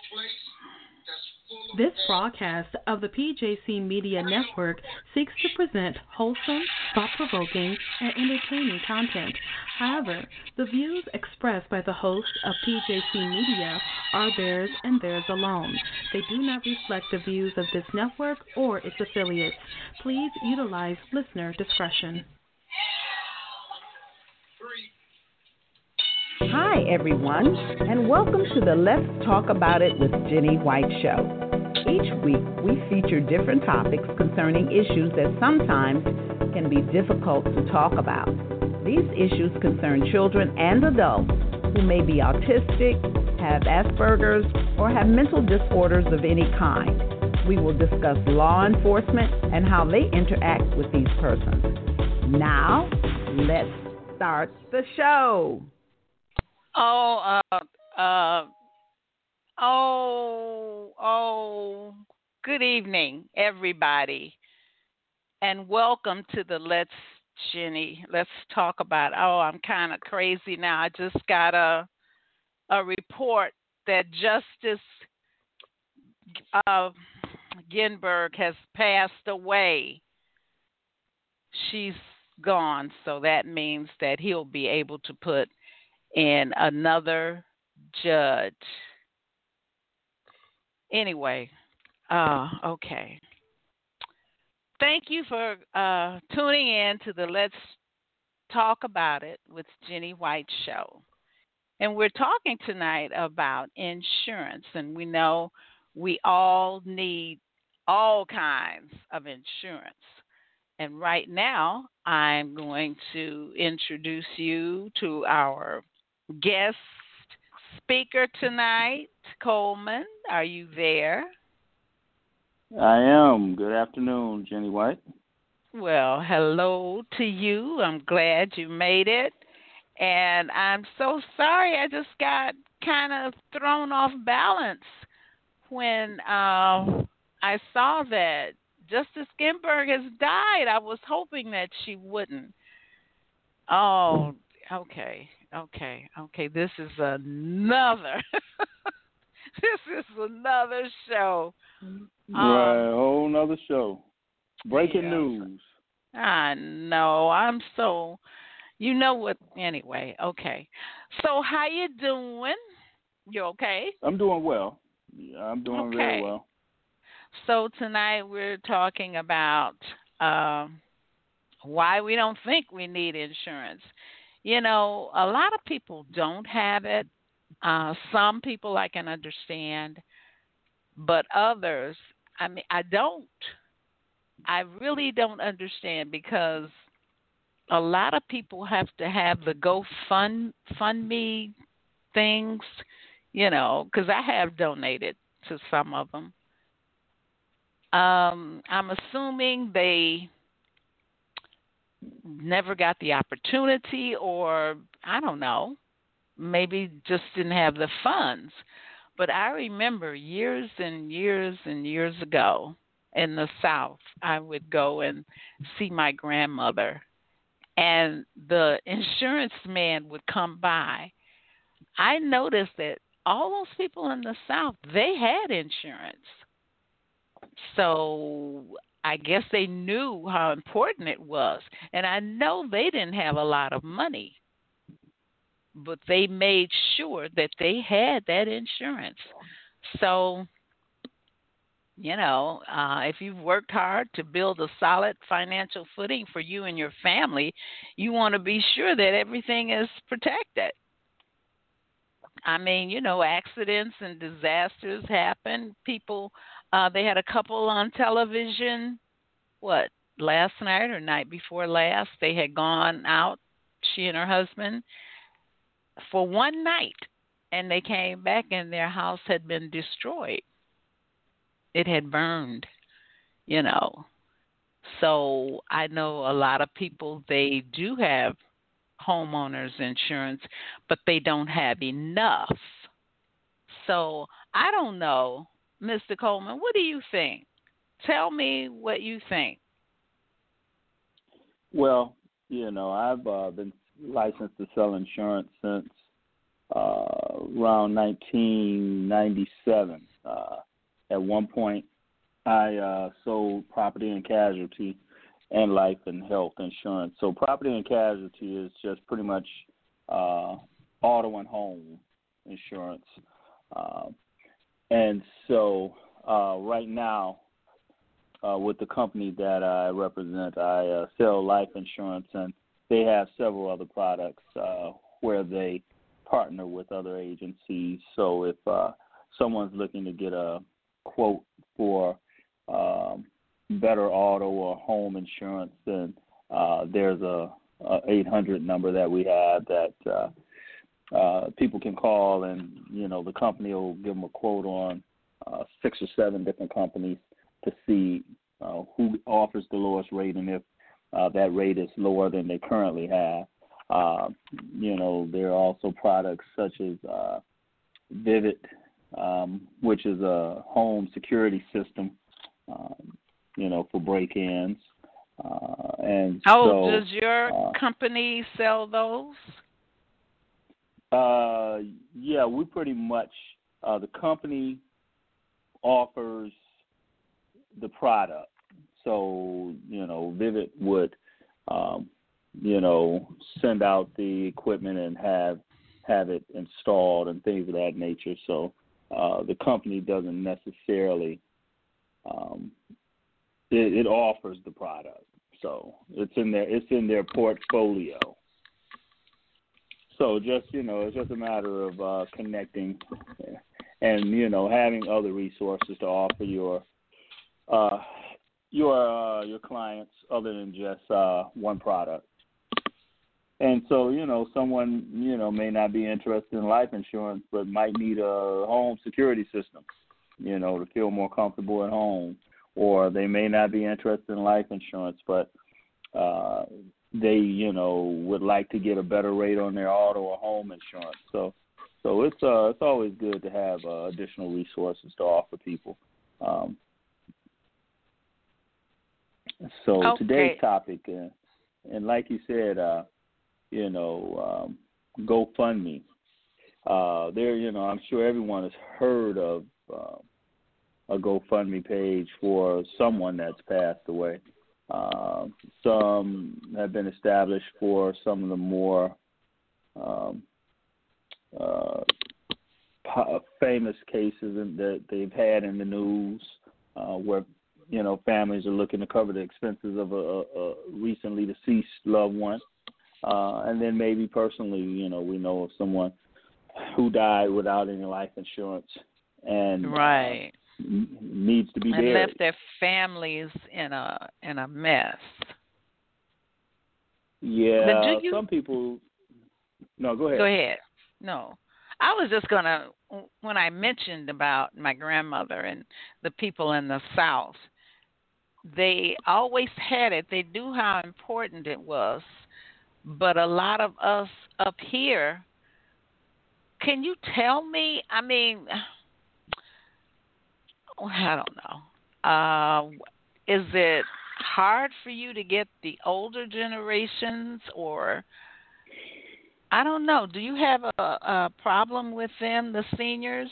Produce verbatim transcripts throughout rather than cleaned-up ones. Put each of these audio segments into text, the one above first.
This broadcast of the P J C Media Network seeks to present wholesome, thought-provoking, and entertaining content. However, the views expressed by the hosts of P J C Media are theirs and theirs alone. They do not reflect the views of this network or its affiliates. Please utilize listener discretion. Hi, everyone, and welcome to the Let's Talk About It with Jenny White show. Each week, we feature different topics concerning issues that sometimes can be difficult to talk about. These issues concern children and adults who may be autistic, have Asperger's, or have mental disorders of any kind. We will discuss law enforcement and how they interact with these persons. Now, let's start the show. Oh, uh, uh, oh, oh, good evening, everybody, and welcome to the Let's, Jenny, Let's Talk About, oh, I'm kind of crazy now. I just got a, a report that Justice uh, Ginsburg has passed away. She's gone, so that means that he'll be able to put in another judge. Anyway, uh, okay. Thank you for uh, tuning in to the Let's Talk About It with Jenny White show. And we're talking tonight about insurance, and we know we all need all kinds of insurance. And right now, I'm going to introduce you to our guest speaker tonight. Coleman, are you there? I am. Good afternoon, Jenny White. Well, hello to you. I'm glad you made it. And I'm so sorry I just got kind of thrown off balance when uh, I saw that Justice Ginsburg has died. I was hoping that she wouldn't. Oh, okay. Okay, okay, this is another, this is another show. Right, Um, a whole nother show. Breaking yeah, news. I know, I'm so, you know what, anyway, okay. So how you doing? You okay? I'm doing well. Yeah, I'm doing okay. very well. So tonight we're talking about um, why we don't think we need insurance. You know, a lot of people don't have it. Uh, some people I can understand, but others, I mean, I don't. I really don't understand because a lot of people have to have the GoFund Fund Me things, you know, because I have donated to some of them. Um, I'm assuming they never got the opportunity, or I don't know, maybe just didn't have the funds. But I remember years and years and years ago in the South, I would go and see my grandmother, and the insurance man would come by. I noticed that all those people in the South, they had insurance. So I guess they knew how important it was. And I know they didn't have a lot of money, but they made sure that they had that insurance. So, you know, uh, if you've worked hard to build a solid financial footing for you and your family, you want to be sure that everything is protected. I mean, you know, accidents and disasters happen. People, uh, they had a couple on television, what, last night or night before last. They had gone out, she and her husband, for one night, and they came back and their house had been destroyed. It had burned, you know. So I know a lot of people, they do have homeowners insurance, but they don't have enough. So I don't know, Mister Coleman, what do you think? Tell me what you think. Well, you know, I've uh, been licensed to sell insurance since uh, around nineteen ninety-seven. Uh, at one point, I uh, sold property and casualty and life and health insurance. So property and casualty is just pretty much uh, auto and home insurance. Uh, and so uh, right now, uh, with the company that I represent, I uh, sell life insurance, and they have several other products uh, where they partner with other agencies. So if uh, someone's looking to get a quote for um, better auto or home insurance, then uh, there's a, a eight hundred number that we have that uh, uh, people can call, and you know the company will give them a quote on uh, six or seven different companies to see uh, who offers the lowest rate, and if uh, that rate is lower than they currently have. Uh, you know, there are also products such as uh, Vivid, um, which is a home security system, um, you know, for break-ins. Uh, and oh, so, does your uh, company sell those? Uh, yeah, we pretty much, uh, the company offers the product. So, you know, Vivid would, um, you know, send out the equipment and have have it installed and things of that nature. So uh, the company doesn't necessarily, um, it, it offers the product. So it's in their it's in their portfolio. So just, you know, it's just a matter of uh, connecting and, you know, having other resources to offer your uh, your uh, your clients other than just uh, one product. And so, you know, someone, you know, may not be interested in life insurance but might need a home security system, you know, to feel more comfortable at home. Or they may not be interested in life insurance, but uh, they, you know, would like to get a better rate on their auto or home insurance. So so it's uh, it's always good to have uh, additional resources to offer people. Um, so Okay. today's topic, uh, and like you said, uh, you know, um, GoFundMe. Uh, there, you know, I'm sure everyone has heard of uh, a GoFundMe page for someone that's passed away. Uh, some have been established for some of the more um, uh, famous cases that they've had in the news, uh, where you know families are looking to cover the expenses of a, a recently deceased loved one. Uh, and then maybe personally, you know, we know of someone who died without any life insurance and right. uh, needs to be and buried. left their families in a in a mess. Yeah, do you, some people. No, go ahead. Go ahead. No, I was just gonna when I mentioned about my grandmother and the people in the South, they always had it. They knew how important it was. But a lot of us up here, can you tell me, I mean, I don't know. Uh, is it hard for you to get the older generations, or I don't know. Do you have a, a problem with them, the seniors?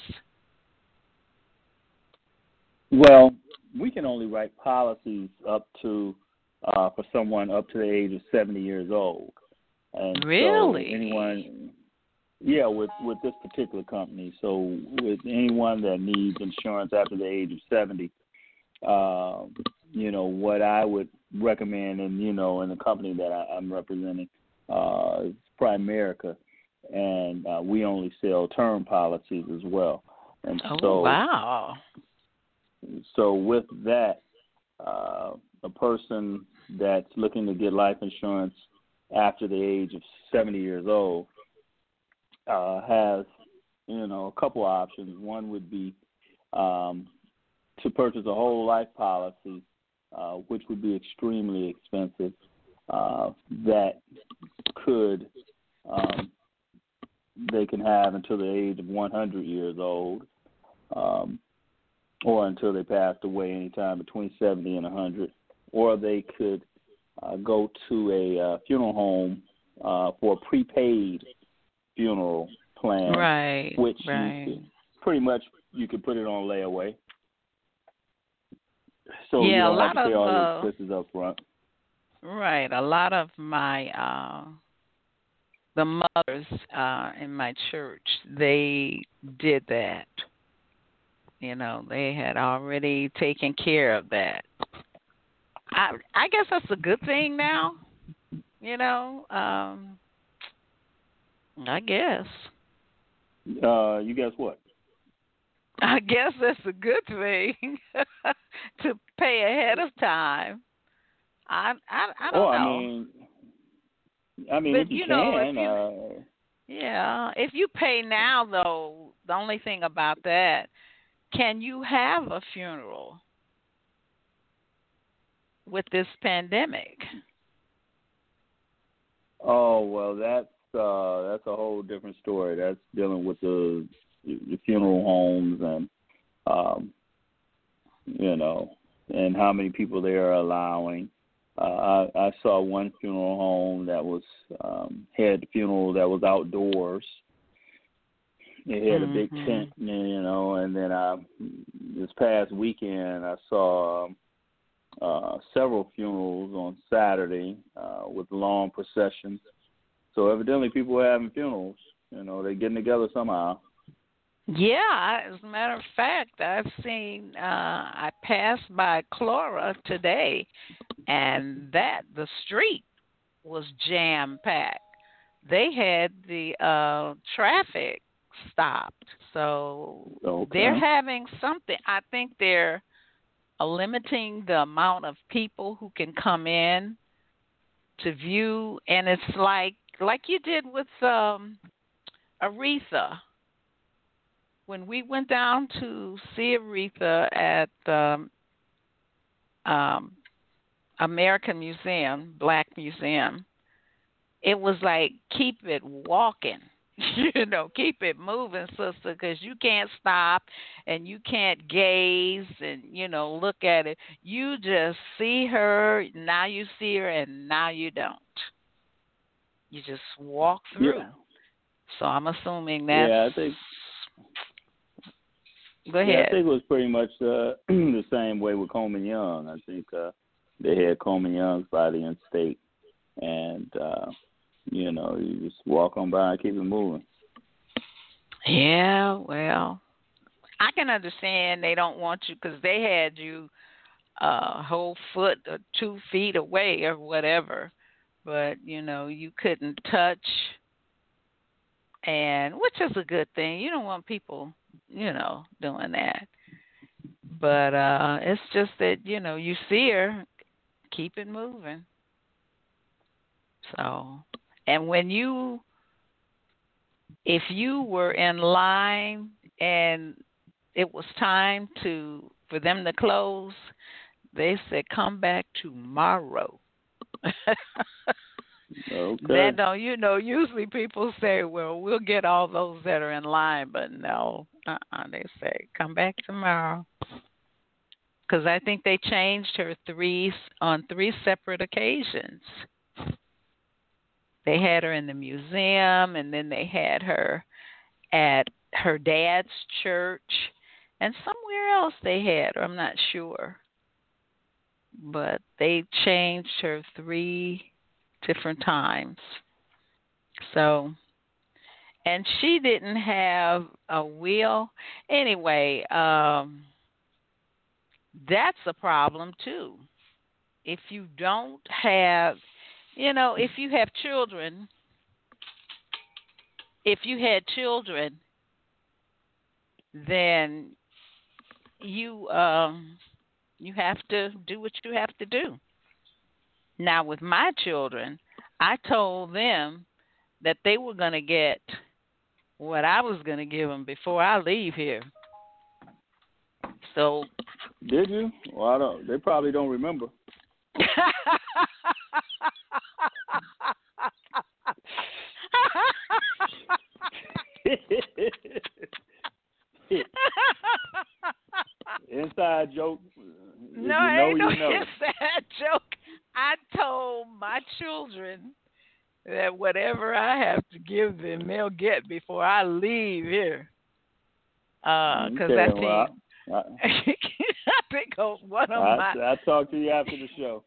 Well, we can only write policies up to uh, for someone up to the age of seventy years old. And really? So anyone, yeah, with, with this particular company. So with anyone that needs insurance after the age of seventy, uh, you know, what I would recommend, and, you know, in the company that I, I'm representing uh, is Primerica, and uh, we only sell term policies as well. And oh, so, wow. So with that, uh, a person that's looking to get life insurance after the age of seventy years old uh, has, you know, a couple options. One would be um, to purchase a whole life policy, uh, which would be extremely expensive. Uh, that could um, they can have until the age of one hundred years old, um, or until they passed away anytime between seventy and one hundred. Or they could uh, go to a uh, funeral home uh, for a prepaid funeral plan, Right. which Right. you could, pretty much you could put it on layaway. So Yeah, you a don't have lot to pay of all the uh, expenses up front. right. A lot of my uh, the mothers uh, in my church, they did that. You know, they had already taken care of that. I I guess that's a good thing now. You know, um, I guess. Uh, you guess what? I guess that's a good thing to pay ahead of time. I I I Oh, don't I know, mean, I mean, if but you you know, if can, you uh, yeah, if you pay now though, the only thing about that, can you have a funeral with this pandemic? oh well, that's uh, that's a whole different story. That's dealing with the, the funeral homes and um, you know, and how many people they are allowing. Uh, I, I saw one funeral home that was um, had the funeral that was outdoors. It had a big Mhm. tent, you know, and then I, this past weekend I saw um, uh, several funerals on Saturday uh, with long processions. So evidently people are having funerals. You know, they're getting together somehow. Yeah, as a matter of fact, I've seen. Uh, I passed by Clora today, and that the street was jam packed. They had the uh, traffic stopped, so they're Okay. having something. I think they're uh, limiting the amount of people who can come in to view, and it's like like you did with um, Aretha. When we went down to see Aretha at um, um, American Museum, Black Museum, it was like keep it walking, you know, keep it moving, sister, because you can't stop and you can't gaze and you know look at it. You just see her, now you see her, and now you don't. You just walk through. Yeah. So I'm assuming that's. Yeah, I think. Go Yeah, I ahead. think it was pretty much uh, the same way with Coleman Young. I think uh, they had Coleman Young's body in state, and uh, you know, you just walk on by and keep it moving. Yeah, well, I can understand they don't want you because they had you a whole foot or two feet away or whatever, but you know you couldn't touch, and which is a good thing. You don't want people, you know, doing that. But uh it's just that you know you see her, keep it moving. So, and when you, if you were in line and it was time to for them to close, they said come back tomorrow. Okay. That don't you know? Usually people say, "Well, we'll get all those that are in line," but no, uh-uh, they say come back tomorrow. Because I think they changed her three on three separate occasions. They had her in the museum, and then they had her at her dad's church, and somewhere else they had her. I'm not sure, but they changed her three different times. So, and she didn't have a will anyway. Um, that's a problem too. If you don't have, you know, if you have children, if you had children, then you um you have to do what you have to do. Now with my children, I told them that they were going to get what I was going to give them before I leave here. So Did you? Well, I don't. They probably don't remember. Inside joke. If No, you know, ain't no you know. inside joke. I told my children that whatever I have to give them, they'll get before I leave here. Because okay, I think well, I, I think of one of I, my. I'll talk to you after the show.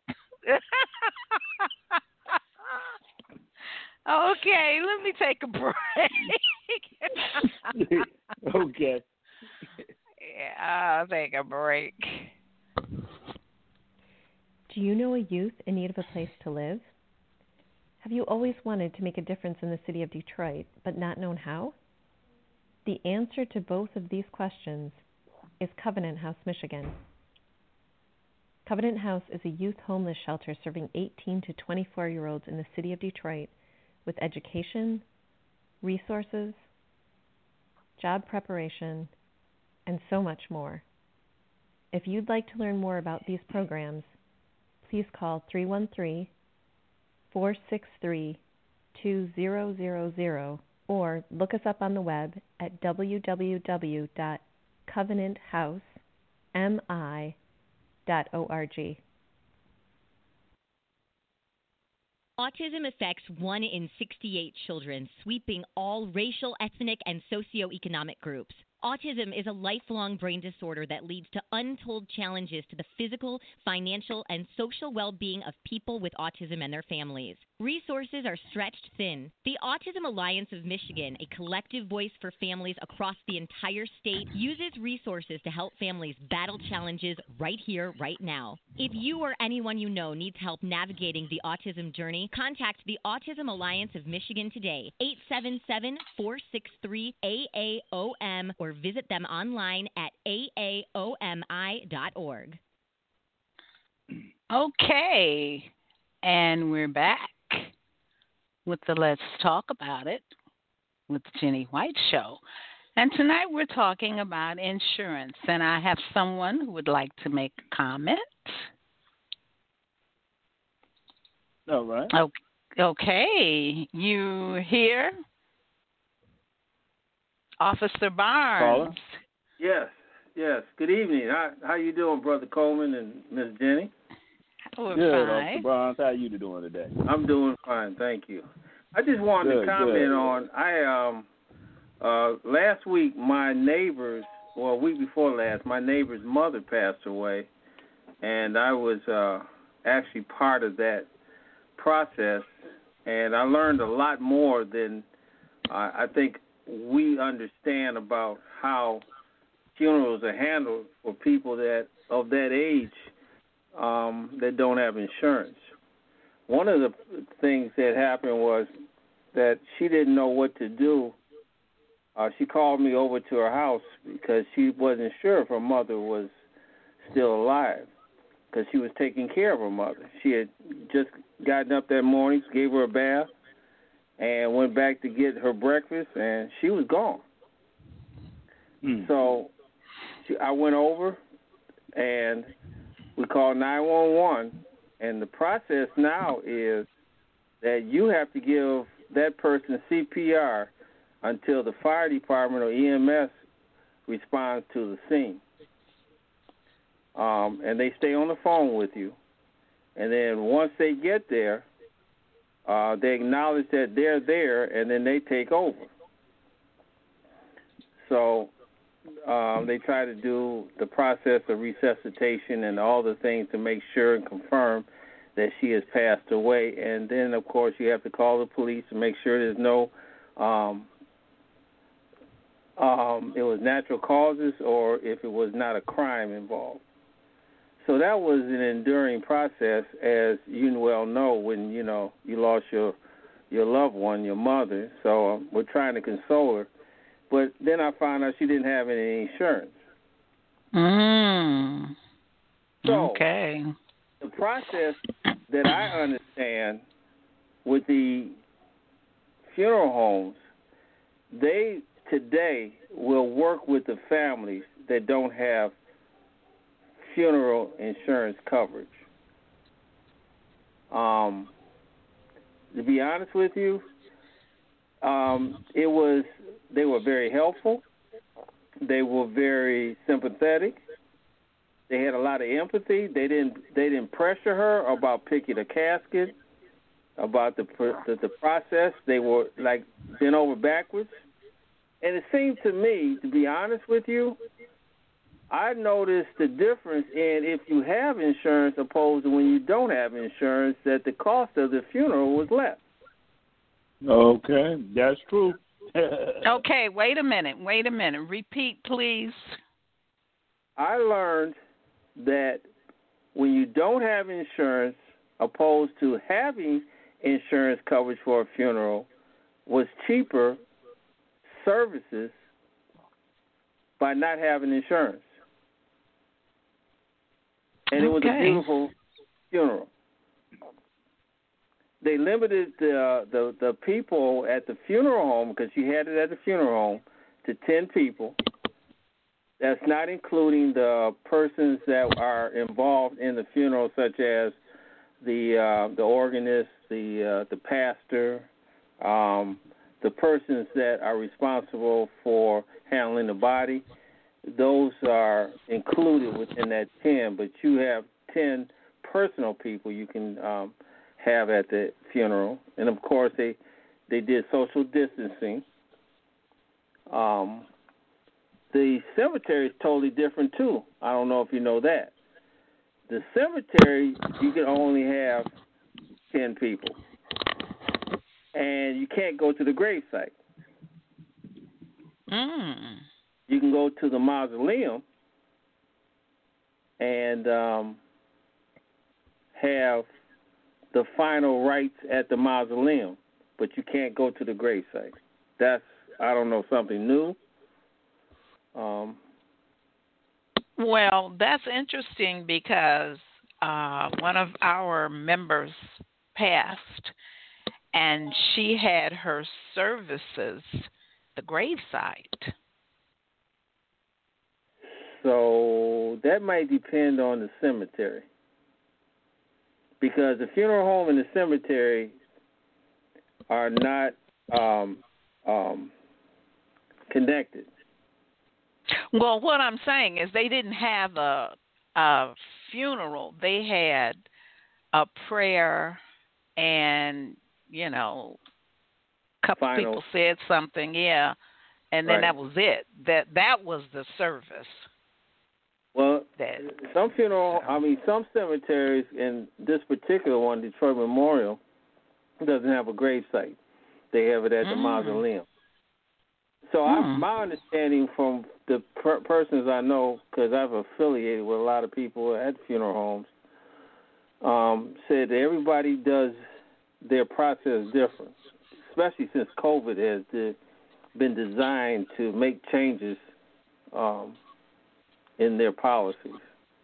Okay, let me take a break. Okay. Yeah, I'll take a break. Do you know a youth in need of a place to live? Have you always wanted to make a difference in the city of Detroit, but not known how? The answer to both of these questions is Covenant House, Michigan. Covenant House is a youth homeless shelter serving eighteen to twenty-four-year-olds in the city of Detroit with education, resources, job preparation, and so much more. If you'd like to learn more about these programs, please call three one three, four six three, two zero zero zero or look us up on the web at w w w dot covenant house mi dot org. Autism affects one in sixty-eight children, sweeping all racial, ethnic, and socioeconomic groups. Autism is a lifelong brain disorder that leads to untold challenges to the physical, financial, and social well-being of people with autism and their families. Resources are stretched thin. The Autism Alliance of Michigan, a collective voice for families across the entire state, uses resources to help families battle challenges right here, right now. If you or anyone you know needs help navigating the autism journey, contact the Autism Alliance of Michigan today, eight seven seven, four six three, A A O M, or visit them online at A A O M I dot org. Okay, and we're back with the Let's Talk About It with Jenny White Show. And tonight we're talking about insurance, and I have someone who would like to make a comment. All right. Okay, you here? Officer Barnes. Caller? Yes, yes. Good evening. How how you doing, Brother Coleman and Miss Jenny? We're Good, fine. Officer Barnes. How you doing today? I'm doing fine, thank you. I just wanted Good, to comment good. on I um uh last week my neighbor's well a week before last my neighbor's mother passed away, and I was uh actually part of that process, and I learned a lot more than uh, I think we understand about how funerals are handled for people that of that age um, that don't have insurance. One of the things that happened was that she didn't know what to do. Uh, she called me over to her house because she wasn't sure if her mother was still alive because she was taking care of her mother. She had just gotten up that morning, gave her a bath, and went back to get her breakfast, and she was gone. Mm. So she, I went over, and we called nine one one, and the process now is that you have to give that person C P R until the fire department or E M S responds to the scene. Um, and they stay on the phone with you. And then once they get there, uh, they acknowledge that they're there, and then they take over. So um, they try to do the process of resuscitation and all the things to make sure and confirm that she has passed away. And then, of course, you have to call the police to make sure there's no um, um, it was natural causes or if it was not a crime involved. So that was an enduring process, as you well know, when, you know, you lost your your loved one, your mother. So um, we're trying to console her. But then I found out she didn't have any insurance. Mm. So Okay. the process that I understand with the funeral homes, they today will work with the families that don't have funeral insurance coverage. Um, to be honest with you, um, it was they were very helpful. They were very sympathetic. They had a lot of empathy. They didn't they didn't pressure her about picking a casket. about the the, the process. They were like bent over backwards, and it seemed to me, to be honest with you, I noticed the difference in if you have insurance opposed to when you don't have insurance, that the cost of the funeral was less. Okay, that's true. Okay, wait a minute. Wait a minute. Repeat, please. I learned that when you don't have insurance, opposed to having insurance coverage for a funeral, was cheaper services by not having insurance. And it was Okay. a beautiful funeral. They limited the, the the people at the funeral home, because you had it at the funeral home, to ten people. That's not including the persons that are involved in the funeral, such as the uh, the organist, the uh, the pastor, um, the persons that are responsible for handling the body. Those are included within that ten, but you have ten personal people you can um, have at the funeral. And, of course, they, they did social distancing. Um, the cemetery is totally different, too. I don't know if you know that. The cemetery, you can only have ten people. And you can't go to the gravesite. Mm. You can go to the mausoleum and um, have the final rites at the mausoleum, but you can't go to the gravesite. That's, I don't know, something new. Um, Well, that's interesting because uh, one of our members passed, and she had her services the gravesite. So that might depend on the cemetery, because the funeral home and the cemetery are not um, um, connected. Well, what I'm saying is they didn't have a, a funeral. They had a prayer, and, you know, a couple Final. people said something, yeah, and then Right. that was it. That that was the service. Well, That, some funeral, I mean, some cemeteries, and this particular one, Detroit Memorial, doesn't have a gravesite. They have it at the Mm. mausoleum. So Mm. I, my understanding from the per- persons I know, because I've affiliated with a lot of people at funeral homes, um, said that everybody does their process different, especially since COVID has de- been designed to make changes um, in their policies.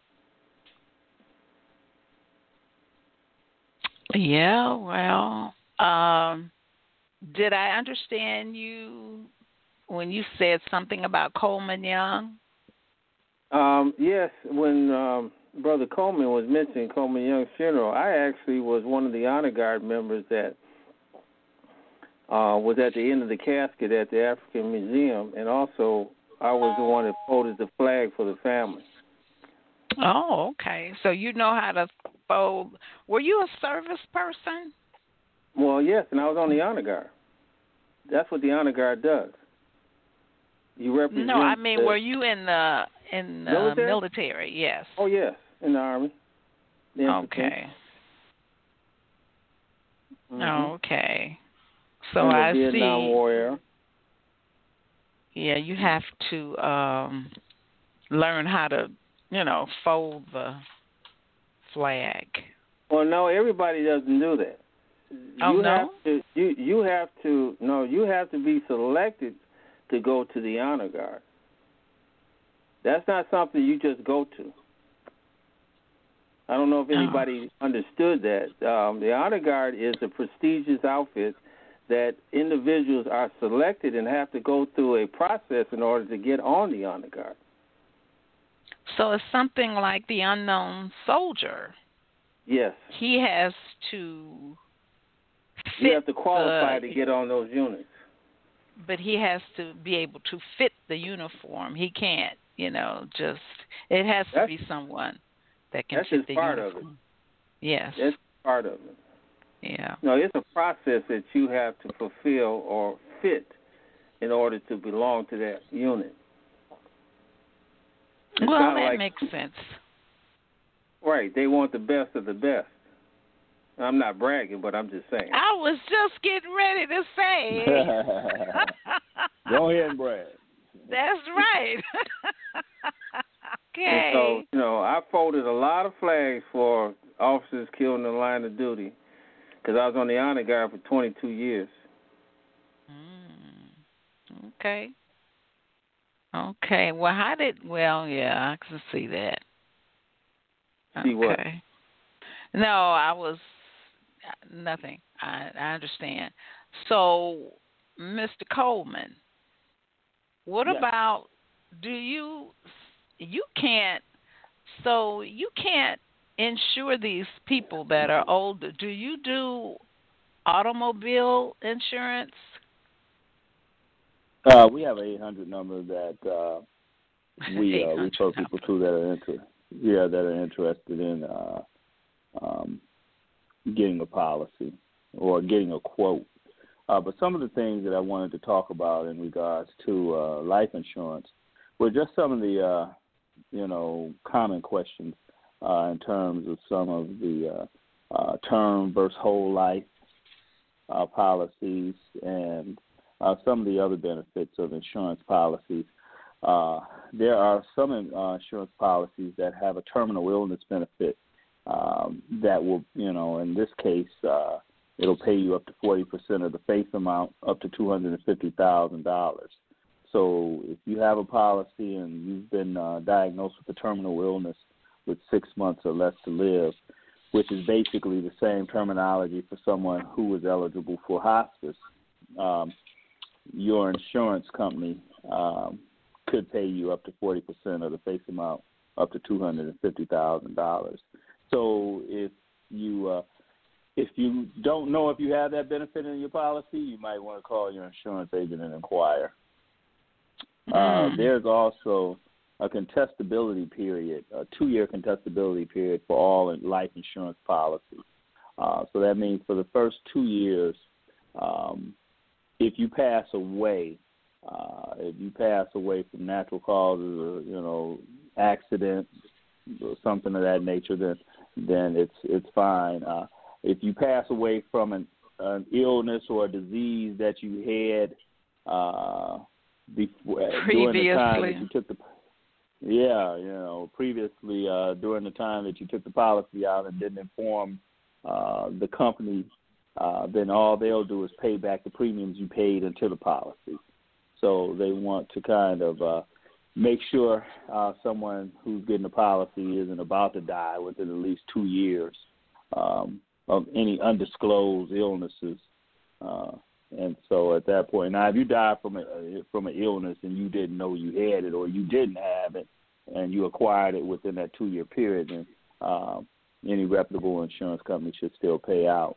yeah, well, um, did I understand you when you said something about Coleman Young? Um, yes, when um, Brother Coleman was mentioning Coleman Young's funeral, I actually was one of the honor guard members that uh, was at the end of the casket at the African Museum, and also I was the one that folded the flag for the family. Oh, okay. So you know how to fold. Were you a service person? Well, yes, and I was on the honor guard. That's what the honor guard does. You represent. No, I mean, the were you in the in the military? military? Yes. Oh, yes, in the Army. The infantry. Okay. Mhm. Okay. So I'm a I Vietnam see. warrior. Yeah, you have to um, learn how to, you know, fold the flag. Well, no, everybody doesn't do that. Oh, you no? have to you you have to no, you have to be selected to go to the honor guard. That's not something you just go to. I don't know if anybody oh. understood that. Um, the honor guard is a prestigious outfit that individuals are selected and have to go through a process in order to get on the honor guard. So it's something like the unknown soldier. Yes. He has to fit You have to qualify the, to get on those units. But he has to be able to fit the uniform. He can't, you know, just, it has to that's, be someone that can that's fit just the part uniform. of it. Yes. That's part of it. Yeah. No, it's a process that you have to fulfill or fit in order to belong to that unit. It's well, that like, makes sense. Right. They want the best of the best. I'm not bragging, but I'm just saying. I was just getting ready to say. Go ahead and brag. That's right. Okay. And so, you know, I folded a lot of flags for officers killed in the line of duty because I was on the honor guard for twenty-two years. Mm, okay. Okay. Well, how did? Well, yeah, I can see that. See what? Okay. No, I was nothing. I, I understand. So, Mister Coleman, what Yeah. about? Do you? You can't. So you can't insure these people that are older. Do you do automobile insurance? Uh, we have an eight hundred number that uh, we uh, refer people to that are inter- yeah that are interested in uh, um, getting a policy or getting a quote. Uh, but some of the things that I wanted to talk about in regards to uh, life insurance were just some of the uh, you know common questions uh, in terms of some of the uh, uh, term versus whole life uh, policies and uh, some of the other benefits of insurance policies. Uh, there are some uh, insurance policies that have a terminal illness benefit um, that will, you know, in this case, uh, it'll pay you up to forty percent of the face amount, up to two hundred fifty thousand dollars. So if you have a policy and you've been uh, diagnosed with a terminal illness with six months or less to live, which is basically the same terminology for someone who is eligible for hospice, um, your insurance company um, could pay you up to forty percent of the face amount, up to two hundred fifty thousand dollars. So if you uh, if you don't know if you have that benefit in your policy, you might want to call your insurance agent and inquire. Uh, there's also a contestability period, a two-year contestability period for all life insurance policies. Uh, so that means for the first two years, um, if you pass away, uh, if you pass away from natural causes or, you know, accident or something of that nature, then then it's it's fine. Uh, if you pass away from an, an illness or a disease that you had uh, before during the time that you took the yeah, you know, previously uh, during the time that you took the policy out and didn't inform uh, the company, uh, then all they'll do is pay back the premiums you paid into the policy. So they want to kind of uh, make sure uh, someone who's getting a policy isn't about to die within at least two years um, of any undisclosed illnesses. Uh, and so at that point, now if you die from a from an illness and you didn't know you had it or you didn't have it and you acquired it within that two-year period, then uh, any reputable insurance company should still pay out.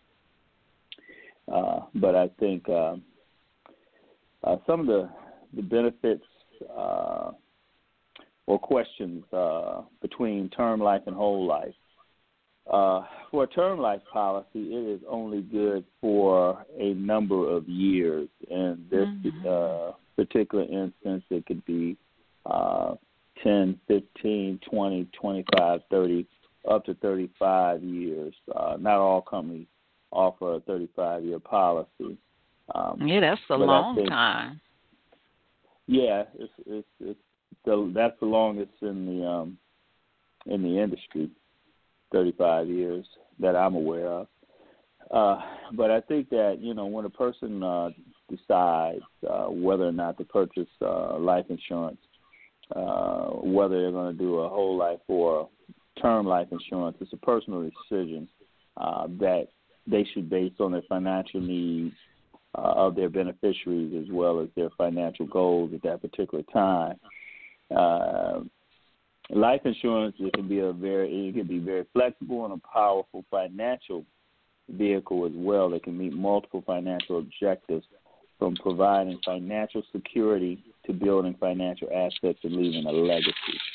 Uh, but I think uh, uh, some of the, the benefits uh, or questions uh, between term life and whole life. Uh, for a term life policy, it is only good for a number of years. In this mm-hmm. uh, particular instance, it could be uh, ten, fifteen, twenty, twenty-five, thirty, up to thirty-five years. Uh, not all companies offer a thirty-five-year policy. Um, yeah, that's a long think, time. Yeah, it's it's, it's the, that's the longest in the um, in the industry. thirty-five years that I'm aware of. Uh, but I think that, you know, when a person uh, decides uh, whether or not to purchase uh, life insurance, uh, whether they're going to do a whole life or term life insurance, it's a personal decision uh, that they should base on their financial needs uh, of their beneficiaries as well as their financial goals at that particular time. Uh, Life insurance, it can be a very, it can be very flexible and a powerful financial vehicle as well that can meet multiple financial objectives, from providing financial security to building financial assets and leaving a legacy. Uh,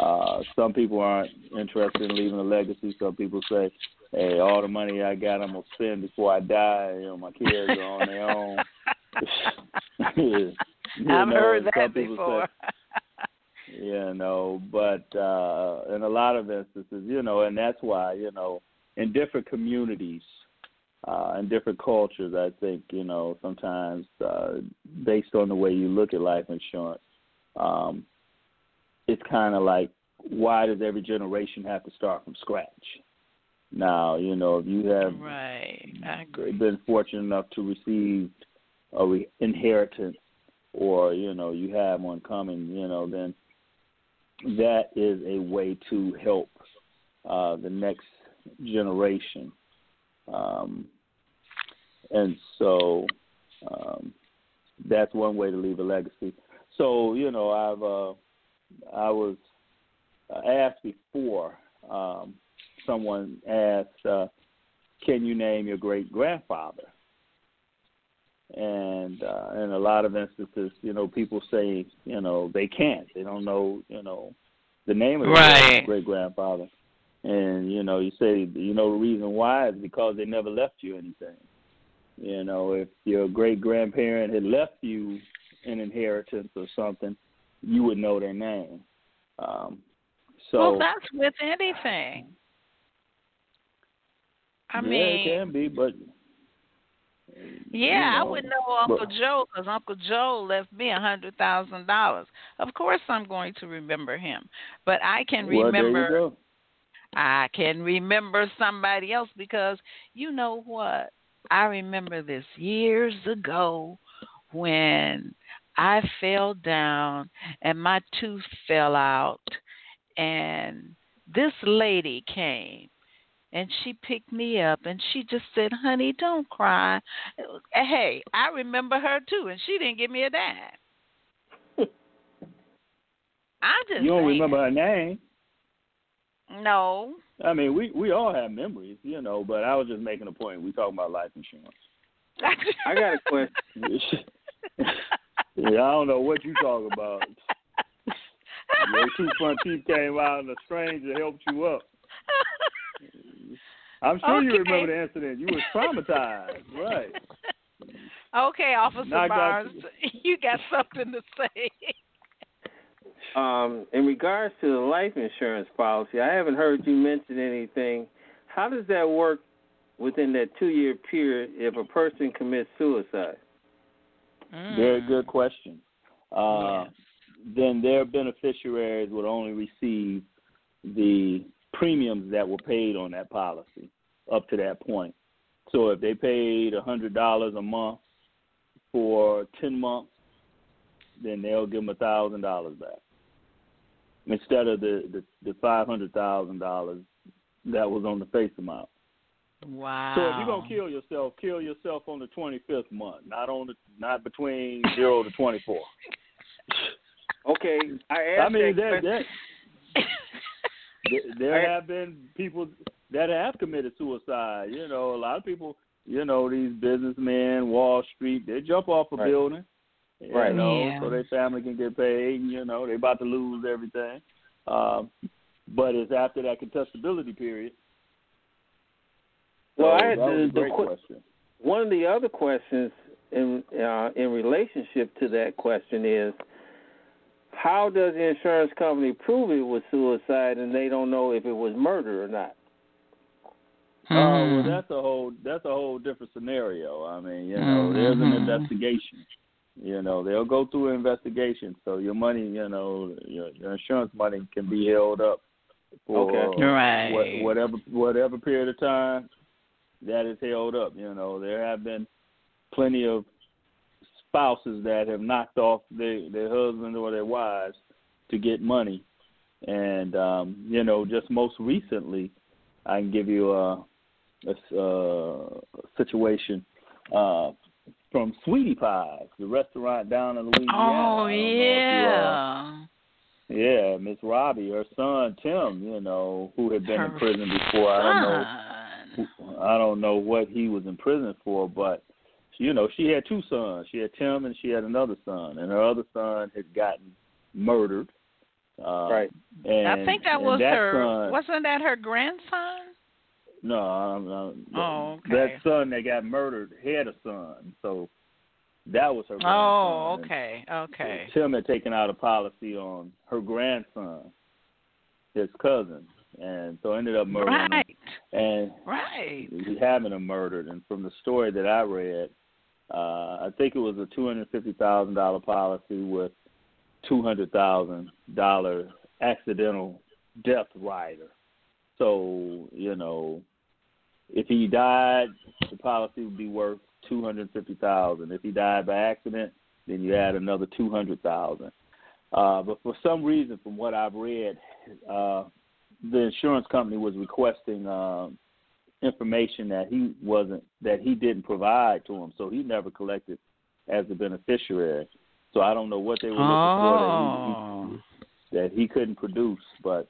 Uh, some people aren't interested in leaving a legacy. Some people say, hey, all the money I got, I'm going to spend before I die. You know, my kids are on their own. you I've know, heard that some people before. Say, you know, but uh, in a lot of instances, you know, and that's why, you know, in different communities, uh, in different cultures, I think, you know, sometimes uh, based on the way you look at life insurance, um, it's kind of like, why does every generation have to start from scratch? Now, you know, if you have right. I agree. been fortunate enough to receive a re- inheritance, or, you know, you have one coming, you know, then that is a way to help uh, the next generation. Um, and so um, that's one way to leave a legacy. So, you know, I've uh, I was asked before, um, someone asked, uh, can you name your great-grandfather? And uh, in a lot of instances, you know, people say, you know, they can't. They don't know, you know, the name of their right. great-grandfather. And, you know, you say, you know, the reason why is because they never left you anything. You know, if your great-grandparent had left you an inheritance or something, you would know their name. Um, so, well, that's with anything. I yeah, mean, it can be, but yeah, you know, I would know Uncle but, Joe because Uncle Joe left me a hundred thousand dollars. Of course, I'm going to remember him, but I can well, remember. There you go. I can remember somebody else because you know what? I remember this years ago when I fell down and my tooth fell out, and this lady came and she picked me up and she just said, honey, don't cry. Hey, I remember her too, and she didn't give me a dime. I just You don't saying. remember her name? No. I mean, we, we all have memories, you know, but I was just making a point. We talking about life insurance. I got a question. Yeah, I don't know what you talk about. Your two front teeth came out and a stranger helped you up. I'm sure okay. you remember the incident. You was traumatized, right? Okay, Officer Now Barnes, you got something to say. Um, in regards to the life insurance policy, I haven't heard you mention anything. How does that work within that two-year period if a person commits suicide? Mm. Very good question. Uh, yeah. Then their beneficiaries would only receive the premiums that were paid on that policy up to that point. So if they paid one hundred dollars a month for ten months, then they'll give them one thousand dollars back instead of the, the, the five hundred thousand dollars that was on the face amount. Wow. So if you're gonna kill yourself, kill yourself on the twenty-fifth month, not on the not between zero to twenty-four. Okay, I asked I mean, that there, there, there I, have been people that have committed suicide. You know, a lot of people. You know, these businessmen, Wall Street, they jump off a right. building. You right. know, yeah. so their family can get paid. You know, they're about to lose everything. Um, but it's after that contestability period. So well, I had that was the, a great the, question. One of the other questions in uh, in relationship to that question is, how does the insurance company prove it was suicide and they don't know if it was murder or not? Oh, uh, well, that's a whole that's a whole different scenario. I mean, you know, mm-hmm. there's an investigation. You know, they'll go through an investigation, so your money, you know, your, your insurance money can be held up for okay. right. what, whatever whatever period of time that is held up. You know, there have been plenty of spouses that have knocked off their, their husbands or their wives to get money. And, um, you know, just most recently, I can give you a, a, a situation uh, from Sweetie Pies, the restaurant down in Louisiana. Oh, yeah. You, uh, yeah, Miss Robbie, her son, Tim, you know, who had been her in prison before. Son. I don't know. I don't know what he was in prison for, but you know, she had two sons. She had Tim and she had another son, and her other son had gotten murdered, Uh, right. And, I think that and was that her. son, wasn't that her grandson? No, um, um, Oh, okay. that son that got murdered had a son, so that was her grandson. Oh, okay, okay. And Tim had taken out a policy on her grandson, his cousin, and so ended up murdering Right. him. And Right. having him murdered. And from the story that I read, uh, I think it was a two hundred fifty thousand dollars policy with two hundred thousand dollars accidental death rider. So, you know, if he died, the policy would be worth two hundred fifty thousand dollars. If he died by accident, then you add another two hundred thousand dollars. Uh, but for some reason, from what I've read, uh, the insurance company was requesting uh, information that he wasn't, that he didn't provide to him, so he never collected as a beneficiary. So I don't know what they were looking oh. for that he, he, that he couldn't produce, but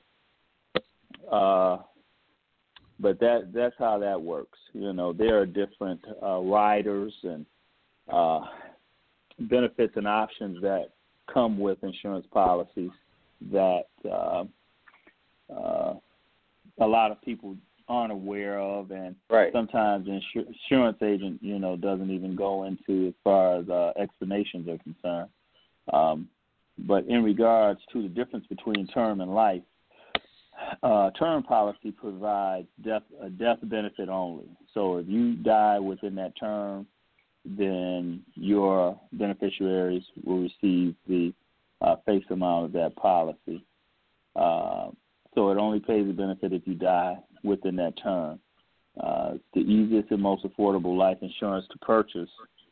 uh, but that that's how that works. You know, there are different uh, riders and uh, benefits and options that come with insurance policies that uh, uh, a lot of people aren't aware of, and right. sometimes the insur- insurance agent, you know, doesn't even go into as far as uh, explanations are concerned. Um, but in regards to the difference between term and life, uh, term policy provides death, a death benefit only. So if you die within that term, then your beneficiaries will receive the uh, face amount of that policy. Uh, so it only pays a benefit if you die within that term. Uh, it's the easiest and most affordable life insurance to purchase,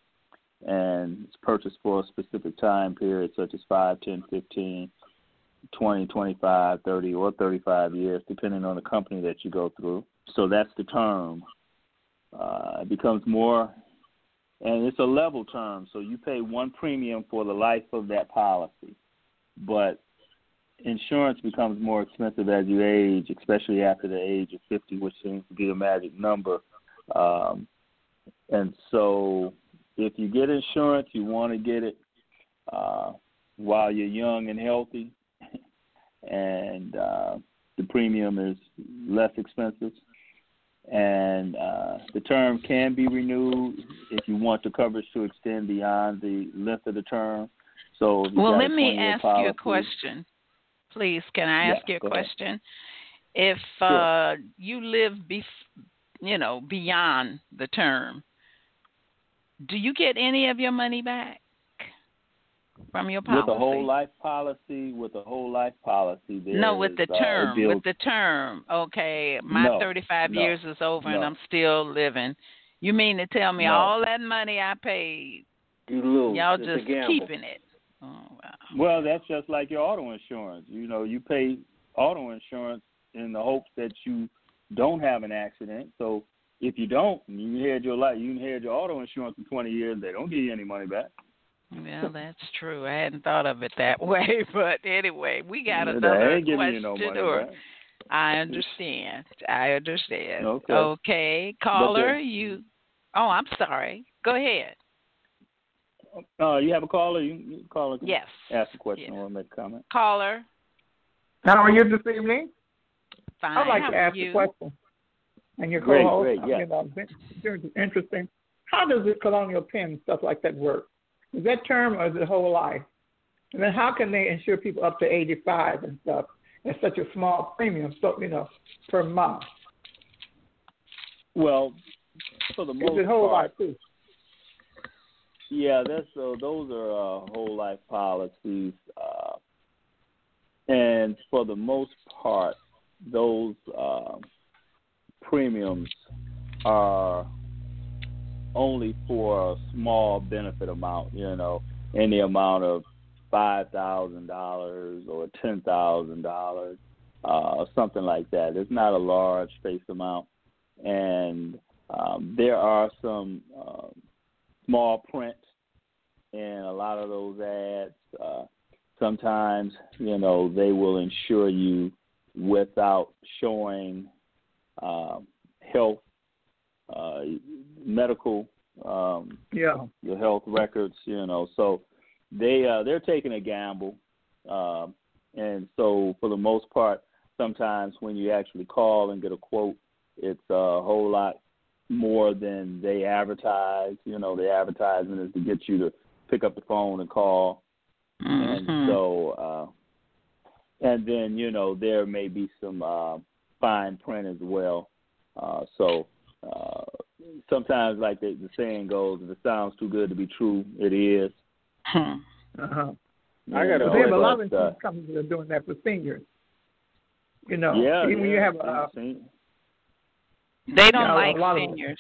and it's purchased for a specific time period, such as five, ten, fifteen, twenty, twenty-five, thirty, or thirty-five years, depending on the company that you go through. So that's the term. Uh, it becomes more, and it's a level term, so you pay one premium for the life of that policy. But insurance becomes more expensive as you age, especially after the age of fifty, which seems to be the magic number. Um, and so if you get insurance, you want to get it uh, while you're young and healthy, and uh, the premium is less expensive. And uh, the term can be renewed if you want the coverage to extend beyond the length of the term. So if you well, got let a me ask policy, you a question. Please, can I ask yeah, you a question? Ahead. If Sure. uh, you live, bef- you know, beyond the term, do you get any of your money back from your policy? With a whole life policy, with a whole life policy, there no, with is, the term, uh, deals, with the term. Okay, my no, thirty-five no, years is over, no. and I'm still living. You mean to tell me no. all that money I paid, you lose. y'all It's just a gamble. keeping it? Oh, wow. Well, that's just like your auto insurance. You know, you pay auto insurance in the hopes that you don't have an accident. So if you don't, and you inherit your life, you inherit your auto insurance for twenty years, they don't give you any money back. Well, that's true. I hadn't thought of it that way, but anyway, we got Yeah, another they ain't giving question. you no money Or, back. I understand. I understand. Okay. Okay, caller, the, you. Oh, I'm sorry. Go ahead. Uh, you have a caller? You, you caller can yes. ask a question yes. or make a comment. Caller. How are you this evening? Fine. I'd like How to are ask you? a question. And your Great, co-host, great, yeah. you know, very interesting. How does this colonial pen stuff like that work? Is that term or is it whole life? And then how can they insure people up to eighty-five and stuff at such a small premium, so you know, per month? Well, for the most is it whole part, life too? Yeah, that's so. Those are uh, whole life policies, uh, and for the most part, those uh, premiums are only for a small benefit amount. You know, in the amount of five thousand dollars or ten thousand dollars, uh, something like that. It's not a large face amount, and um, there are some uh, small print in a lot of those ads. Uh, sometimes, you know, they will insure you without showing uh, health, uh, medical, um, yeah, your health records. You know, so they uh, they're taking a gamble. Uh, and so for the most part, sometimes when you actually call and get a quote, it's a whole lot more than they advertise. You know, the advertisement is to get you to pick up the phone and call. Mm-hmm. And so, uh, and then, you know, there may be some uh, fine print as well. Uh, so uh, sometimes, like the, the saying goes, if it sounds too good to be true, it is. Uh-huh. Yeah, I got to they have a lot of uh, insurance companies that are doing that for seniors. You know, yeah, even yeah, when you have a... They don't you know, like seniors.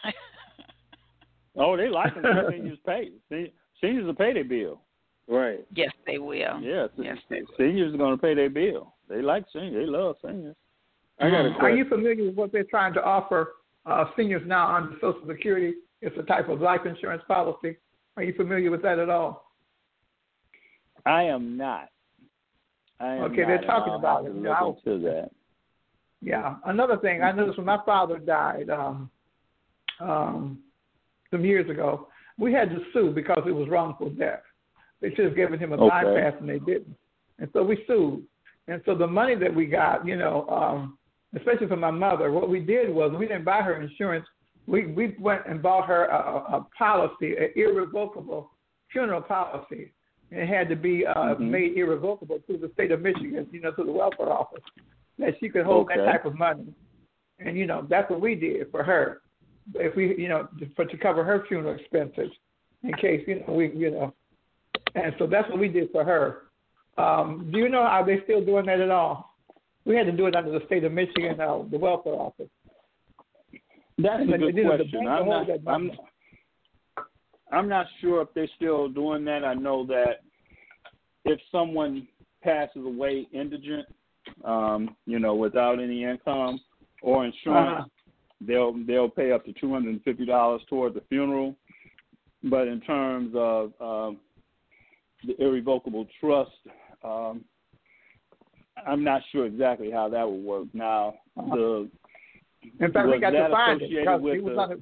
Oh, they like them. Seniors pay. Seniors will pay their bill. Right. Yes, they will. Yes, yes, they will. Seniors are going to pay their bill. They like seniors. They love seniors. I got a Are you familiar with what they're trying to offer uh, seniors now under Social Security? It's a type of life insurance policy. Are you familiar with that at all? I am not. I am okay, not, they're talking I'll about have it. to You look know, into that. Yeah. Another thing, I noticed when my father died um, um, some years ago, we had to sue because it was wrongful death. They should have given him a okay. bypass, and they didn't. And so we sued. And so the money that we got, you know, um, especially for my mother, what we did was we didn't buy her insurance. We we went and bought her a, a policy, an irrevocable funeral policy. And it had to be uh, mm-hmm. made irrevocable through the state of Michigan, you know, through the welfare office, that she could hold okay. that type of money. And, you know, that's what we did for her. If we, you know, for to cover her funeral expenses in case, you know, we, you know. And so that's what we did for her. Um, do you know, are they still doing that at all? We had to do it under the state of Michigan, uh, the welfare office. That's and a good the, question. I'm not, I'm, I'm not sure if they're still doing that. I know that if someone passes away indigent, um, you know, without any income or insurance, uh-huh. they'll they'll pay up to two hundred and fifty dollars toward the funeral. But in terms of um, the irrevocable trust, um, I'm not sure exactly how that would work. Now, uh-huh. the in fact, we got to find it because with he was the, on it.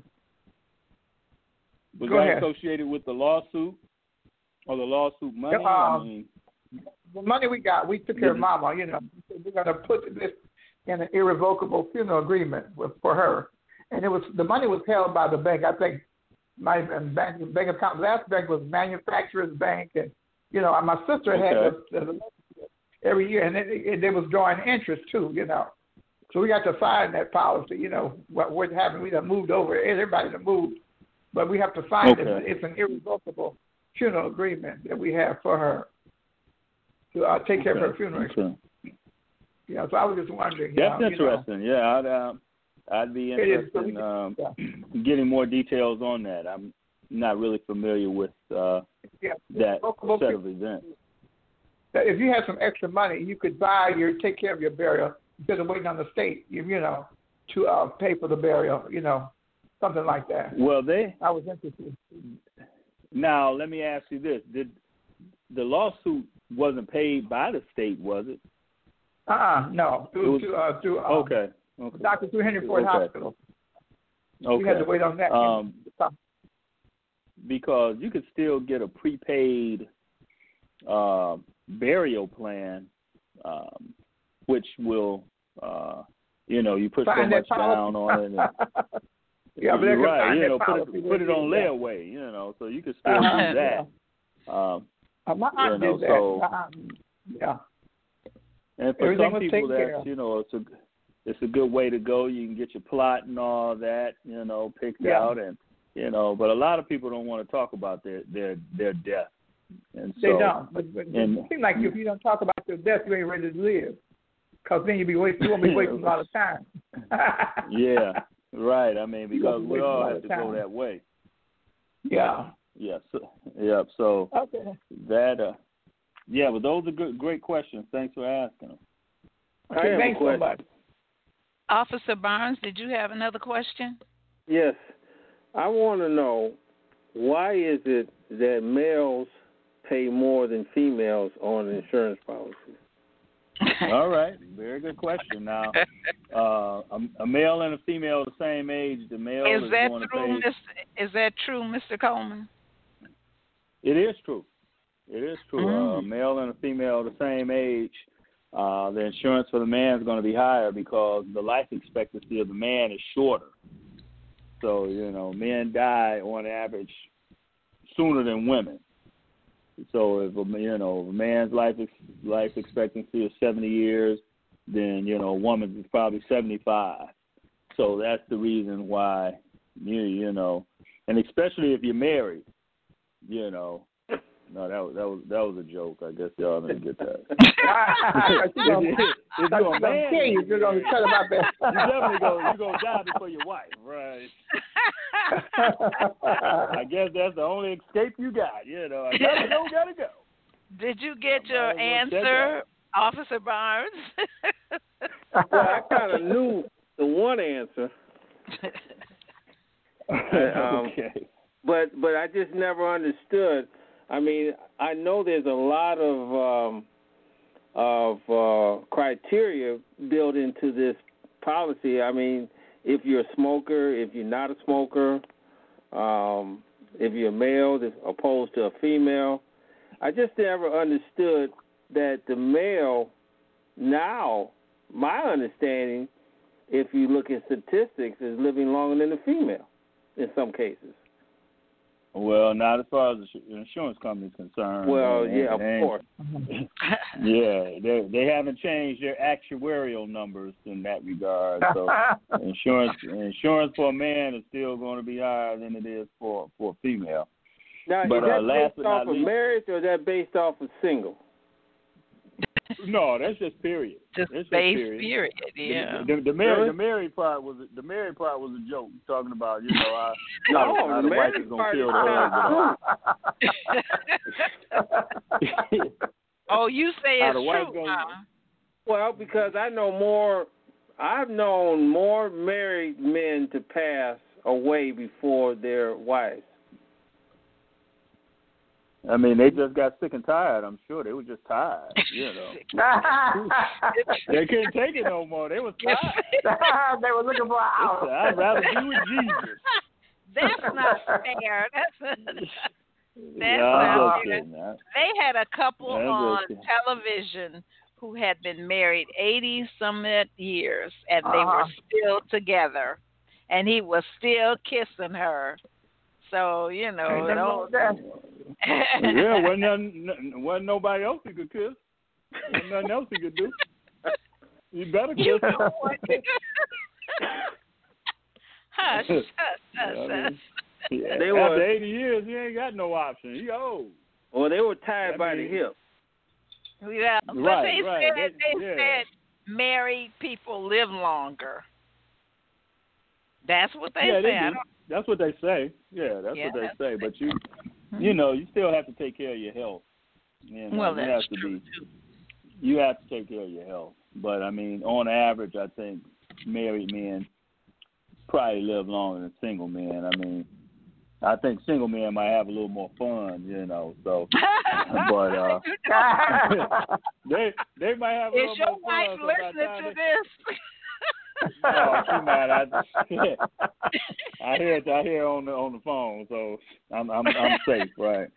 Was Go that ahead. associated with the lawsuit or the lawsuit money? Um, I mean, the money we got, we took care of Mama. You know, we're going to put this in an irrevocable funeral agreement with, for her, and it was the money was held by the bank. I think my bank, bank account last bank was Manufacturers Bank, and you know, my sister okay. had the, the, every year, and it, it, it was drawing interest too. You know, so we got to find that policy. You know, what what happened? We done moved over. Everybody done moved. But we have to find okay. it. It's an irrevocable funeral agreement that we have for her to uh, take care okay. of her funeral. Okay. Yeah, so I was just wondering. That's know, interesting. You know. Yeah, I'd, uh, I'd be interested in um, yeah. getting more details on that. I'm not really familiar with uh, yeah. that set of events. If you had some extra money, you could buy your take care of your burial instead of waiting on the state, you, you know, to uh, pay for the burial. You know. Something like that. Well, they. I was interested. Now, let me ask you this: Did the lawsuit wasn't paid by the state, was it? Uh uh no. Through was, to, uh, through um, okay. okay. Doctor through Henry Ford okay. Hospital. Okay. We had to wait on that. Um, because you could still get a prepaid uh, burial plan, um, which will, uh, you know, you put Find so much down on it. And, yeah, but you're right. You know, put it, put it on layaway. You know, so you can still uh-huh. do that. Yeah. Um, uh, my aunt you know, did that. so, uh, yeah. And for Everything some people, that's you know, it's a it's a good way to go. You can get your plot and all that, you know, picked yeah. out, and you know. But a lot of people don't want to talk about their their their death. And so, they don't. But, but and, it seems like if you don't talk about your death, you ain't ready to live. Because then you'll be wasting. You won't be wasting a lot of time. yeah. Right. I mean, because we all have to go that way. Yeah. Yeah. So, yeah. So okay. that. Uh, yeah, but those are good, great questions. Thanks for asking them. Okay, thanks so much. Officer Barnes, did you have another question? Yes. I want to know, why is it that males pay more than females on insurance policies? All right, very good question. Now, uh, a, a male and a female the same age, the male is, is that going true, to pay. Mister Is that true, Mister Coleman? It is true. It is true. Mm. Uh, male and a female the same age, uh, the insurance for the man is going to be higher because the life expectancy of the man is shorter. So, you know, men die on average sooner than women. So if a, you know, a man's life life expectancy is seventy years, then, you know, a woman's is probably seventy-five. So that's the reason why, you you know, and especially if you're married, you know. No, that was that was that was a joke. I guess y'all didn't get that. if you, if you're a man, you, you're gonna cut about that. You definitely go. You go die before your wife, right? I guess that's the only escape you got. You know, I gotta go, gotta go. Did you get your answer, Officer Barnes? Well, I kind of knew the one answer. um, okay. But but I just never understood. I mean, I know there's a lot of um, of uh, criteria built into this policy. I mean, if you're a smoker, if you're not a smoker, um, if you're a male as opposed to a female. I just never understood that the male now, my understanding, if you look at statistics, is living longer than the female in some cases. Well, not as far as the insurance company is concerned. Well, and, yeah, of and, course. Yeah, they they haven't changed their actuarial numbers in that regard. So insurance insurance for a man is still going to be higher than it is for, for a female. Now, but, is that uh, last based off of of least, marriage or is that based off of single? No, that's just period. Just that's base just period. period, yeah. The, the, the, married, Really? the married part was the married part was a joke. Talking about you know how, No, how, how the the wife married is gonna part kill is the husband. Oh, you say How it's the wife true, goes- huh? Well, because I know more, I've known more married men to pass away before their wives. I mean, they just got sick and tired. I'm sure they were just tired. You know, they couldn't take it no more. They was tired. They were looking for an hour. I'd rather be with Jesus. That's not fair. That's That's yeah, not I'm just fair. kidding, man. They had a couple Yeah, I'm on just kidding. television who had been married eighty some years, and they Uh-huh. were still together, and he was still kissing her. So you know, Ain't nothing wrong with that. Yeah, wasn't nothing, wasn't nobody else he could kiss. Wasn't nothing else he could do. You better kiss You him. know what? Hush, hush, hush, I mean, hush. yeah, They after were- eighty years, he ain't got no option. He old. Well, they were tied That by means- the hip. Yeah, but Right, they right. said They- they yeah. said married people live longer. That's what they yeah, say. they I do. don't, That's what they say. Yeah, that's Yeah, what they that's say. what But you, you know, you still have to take care of your health. You know, well, you that's have to true be. too. You have to take care of your health. But I mean, on average, I think married men probably live longer than single men. I mean, I think single men might have a little more fun, you know. So, but uh, they they might have a Is little your more wife fun. so by the listening time to they- this? No, she not. I, I hear it. I hear it on the on the phone, so I'm I'm I'm safe, right?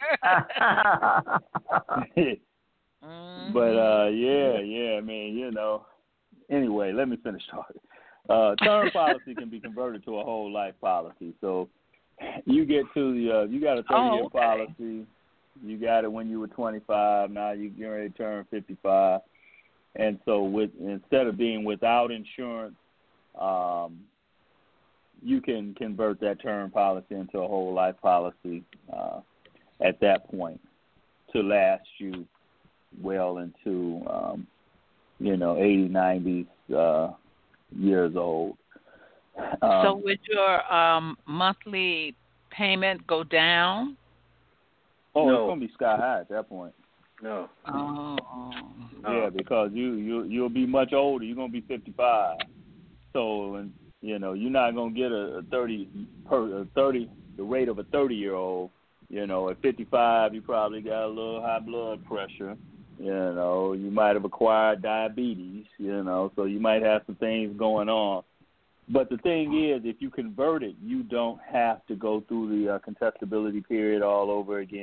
Mhm. But uh, yeah, yeah. I mean, you know. Anyway, let me finish talking. Uh, term policy can be converted to a whole life policy. So you get to the uh, you got a thirty Oh, year okay. policy. You got it when you were twenty-five. Now you get ready to turn fifty-five. And so, with instead of being without insurance, um, you can convert that term policy into a whole life policy uh, at that point to last you well into, um, you know, eighty, ninety uh, years old. Um, So would your um, monthly payment go down? oh, No. it's going to be sky high at that point. No. Oh. Yeah, because you you you'll be much older. You're gonna be fifty-five. So, and you know, you're not gonna get a, a thirty per a thirty the rate of a thirty year old. You know, at fifty-five, you probably got a little high blood pressure. You know, you might have acquired diabetes. You know, so you might have some things going on. But the thing is, if you convert it, you don't have to go through the uh, contestability period all over again.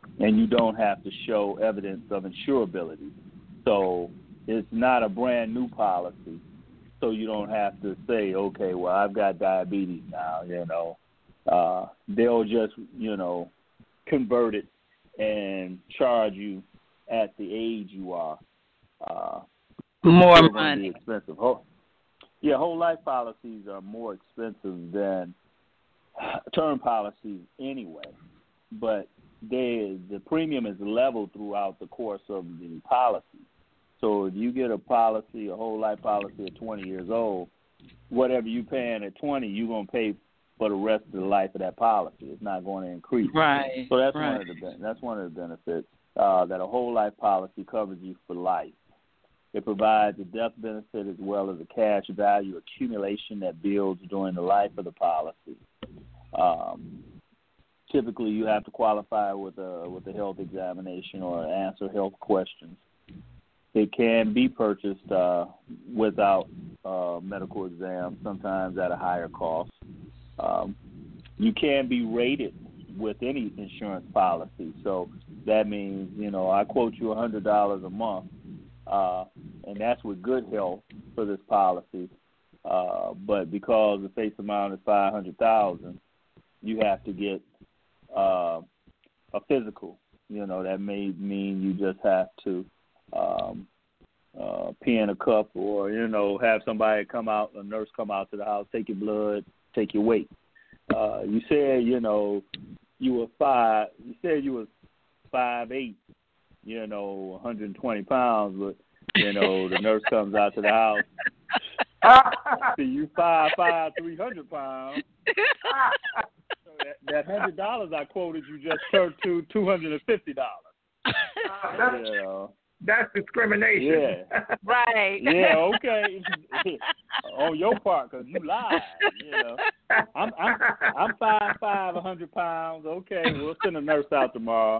and you don't have to show evidence of insurability. So it's not a brand new policy. So you don't have to say, okay, well, I've got diabetes now, you know. Uh, they'll just, you know, convert it and charge you at the age you are. Uh, more money. Expensive. Whole, yeah, whole life policies are more expensive than term policies anyway, but they, the premium is level throughout the course of the policy. So if you get a policy, a whole life policy at twenty years old, whatever you're paying at twenty, you're going to pay for the rest of the life of that policy. It's not going to increase. Right. So that's right. one of the that's one of the benefits, uh, that a whole life policy covers you for life. It provides a death benefit as well as a cash value accumulation that builds during the life of the policy. Um, typically, you have to qualify with a with a health examination or answer health questions. It can be purchased uh, without uh, medical exam, sometimes at a higher cost. Um, you can be rated with any insurance policy. So that means, you know, I quote you one hundred dollars a month, uh, and that's with good health for this policy. Uh, but because the face amount is five hundred thousand dollars, you have to get uh, a physical. You know, that may mean you just have to Um, uh, pee in a cup, or, you know, have somebody come out, a nurse come out to the house, take your blood, take your weight. Uh, you said, you know, you were five, you said you were five eight, you know, one hundred twenty pounds, but, you know, the nurse comes out to the house, see you five five, three hundred pounds. So that, that one hundred dollars I quoted you just turned to two hundred fifty dollars. Uh, you know. That's discrimination. Yeah. Right. Yeah, okay. On your part, because you lied. You know, I'm I'm I'm five five, a hundred pounds. Okay, we'll send a nurse out tomorrow.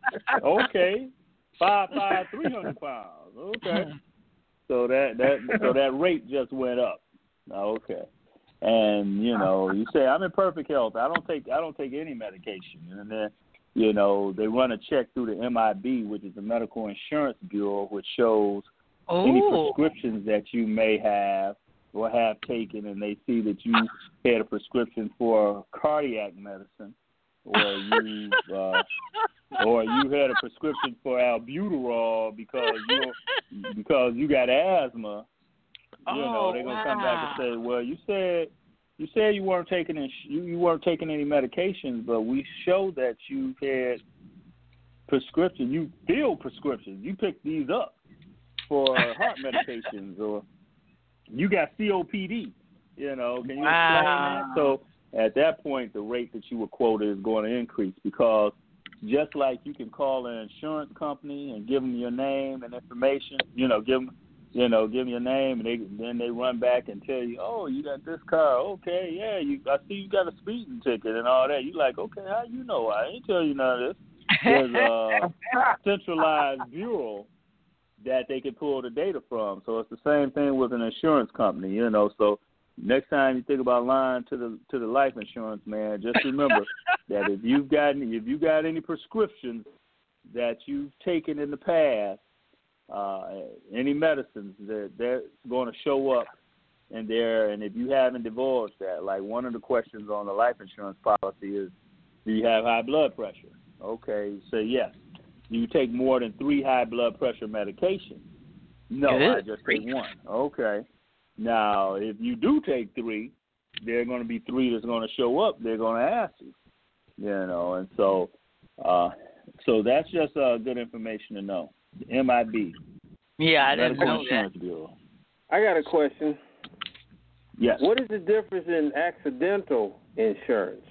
Okay, five five, three hundred pounds. Okay, so that that so that rate just went up. Okay, and you know, you say I'm in perfect health. I don't take I don't take any medication, and then, you know, they run a check through the M I B, which is the Medical Insurance Bureau, which shows Ooh. any prescriptions that you may have or have taken, and they see that you had a prescription for cardiac medicine, or you uh, or you had a prescription for albuterol because you because you got asthma. You oh, know, they're gonna wow. come back and say, well, you said. You said you weren't taking ins- you, you weren't taking any medications, but we showed that you had prescriptions. You filled prescriptions. You picked these up for heart medications, or you got C O P D. You know, can you wow. explain that? So at that point, the rate that you were quoted is going to increase, because just like you can call an insurance company and give them your name and information, you know, give them. You know, give them your name, and they, then they run back and tell you, oh, you got this car. Okay, yeah, you. I see you got a speeding ticket and all that. You like, okay, how you know? I ain't tell you none of this. There's a centralized bureau that they can pull the data from. So it's the same thing with an insurance company, you know. So next time you think about lying to the to the life insurance man, just remember that if you've got if you got any prescriptions that you've taken in the past, Uh, any medicines, that they're going to show up in there, and if you haven't divulged that, like one of the questions on the life insurance policy is, do you have high blood pressure? Okay, you say yes. Do you take more than three high blood pressure medications? No, I just take one. Okay. Now, if you do take three, there are going to be three that's going to show up. They're going to ask you, you know, and so, uh, so that's just uh, good information to know. The M I B. Yeah, I didn't Medical know Insurance that. Bureau. I got a question. Yes. What is the difference in accidental insurance?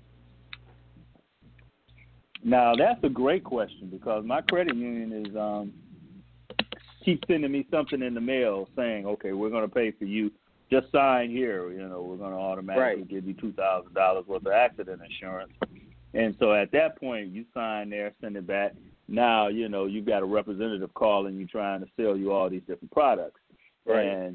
Now, that's a great question, because my credit union is um, keeps sending me something in the mail saying, okay, we're going to pay for you. Just sign here. You know, we're going to automatically right. give you two thousand dollars worth of accident insurance. And so at that point, you sign there, send it back. Now, you know, you've got a representative calling you trying to sell you all these different products. Right. And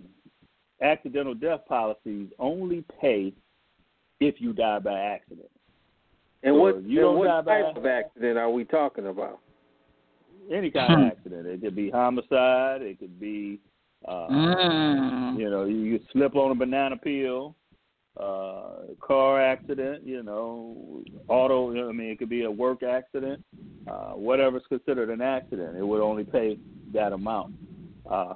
accidental death policies only pay if you die by accident. And so what, you and don't what die type by of accident are we talking about? any kind of accident. It could be homicide. It could be, uh, Mm. you know, you could slip on a banana peel, uh, car accident, you know, auto, I mean, it could be a work accident. Uh, whatever's considered an accident, it would only pay that amount. Uh,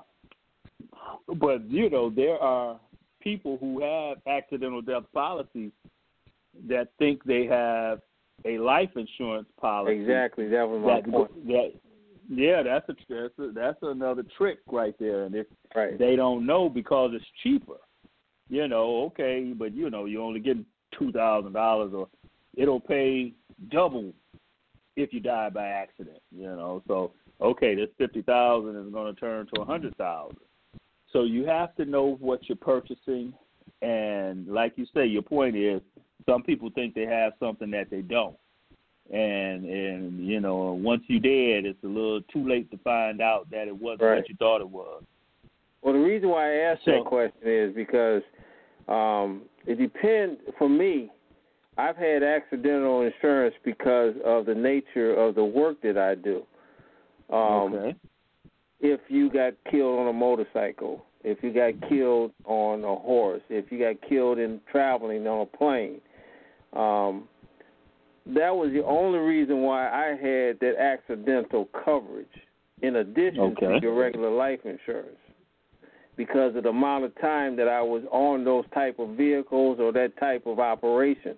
but, you know, there are people who have accidental death policies that think they have a life insurance policy. Exactly, that was my that, point. That, yeah, that's a, that's a that's another trick right there, and if right. they don't know because it's cheaper, you know, okay, but you know you only get two thousand dollars, or it'll pay double if you die by accident, you know. So okay, this fifty thousand is going to turn to a hundred thousand. So you have to know what you're purchasing, and like you say, your point is some people think they have something that they don't. And, and you know, once you're dead, it's a little too late to find out that it wasn't right. what you thought it was. Well, the reason why I asked so, that question is because um, it depends, for me, I've had accidental insurance because of the nature of the work that I do. Um, okay. If you got killed on a motorcycle, if you got killed on a horse, if you got killed in traveling on a plane, um, that was the only reason why I had that accidental coverage in addition okay. to your regular life insurance, because of the amount of time that I was on those type of vehicles or that type of operation.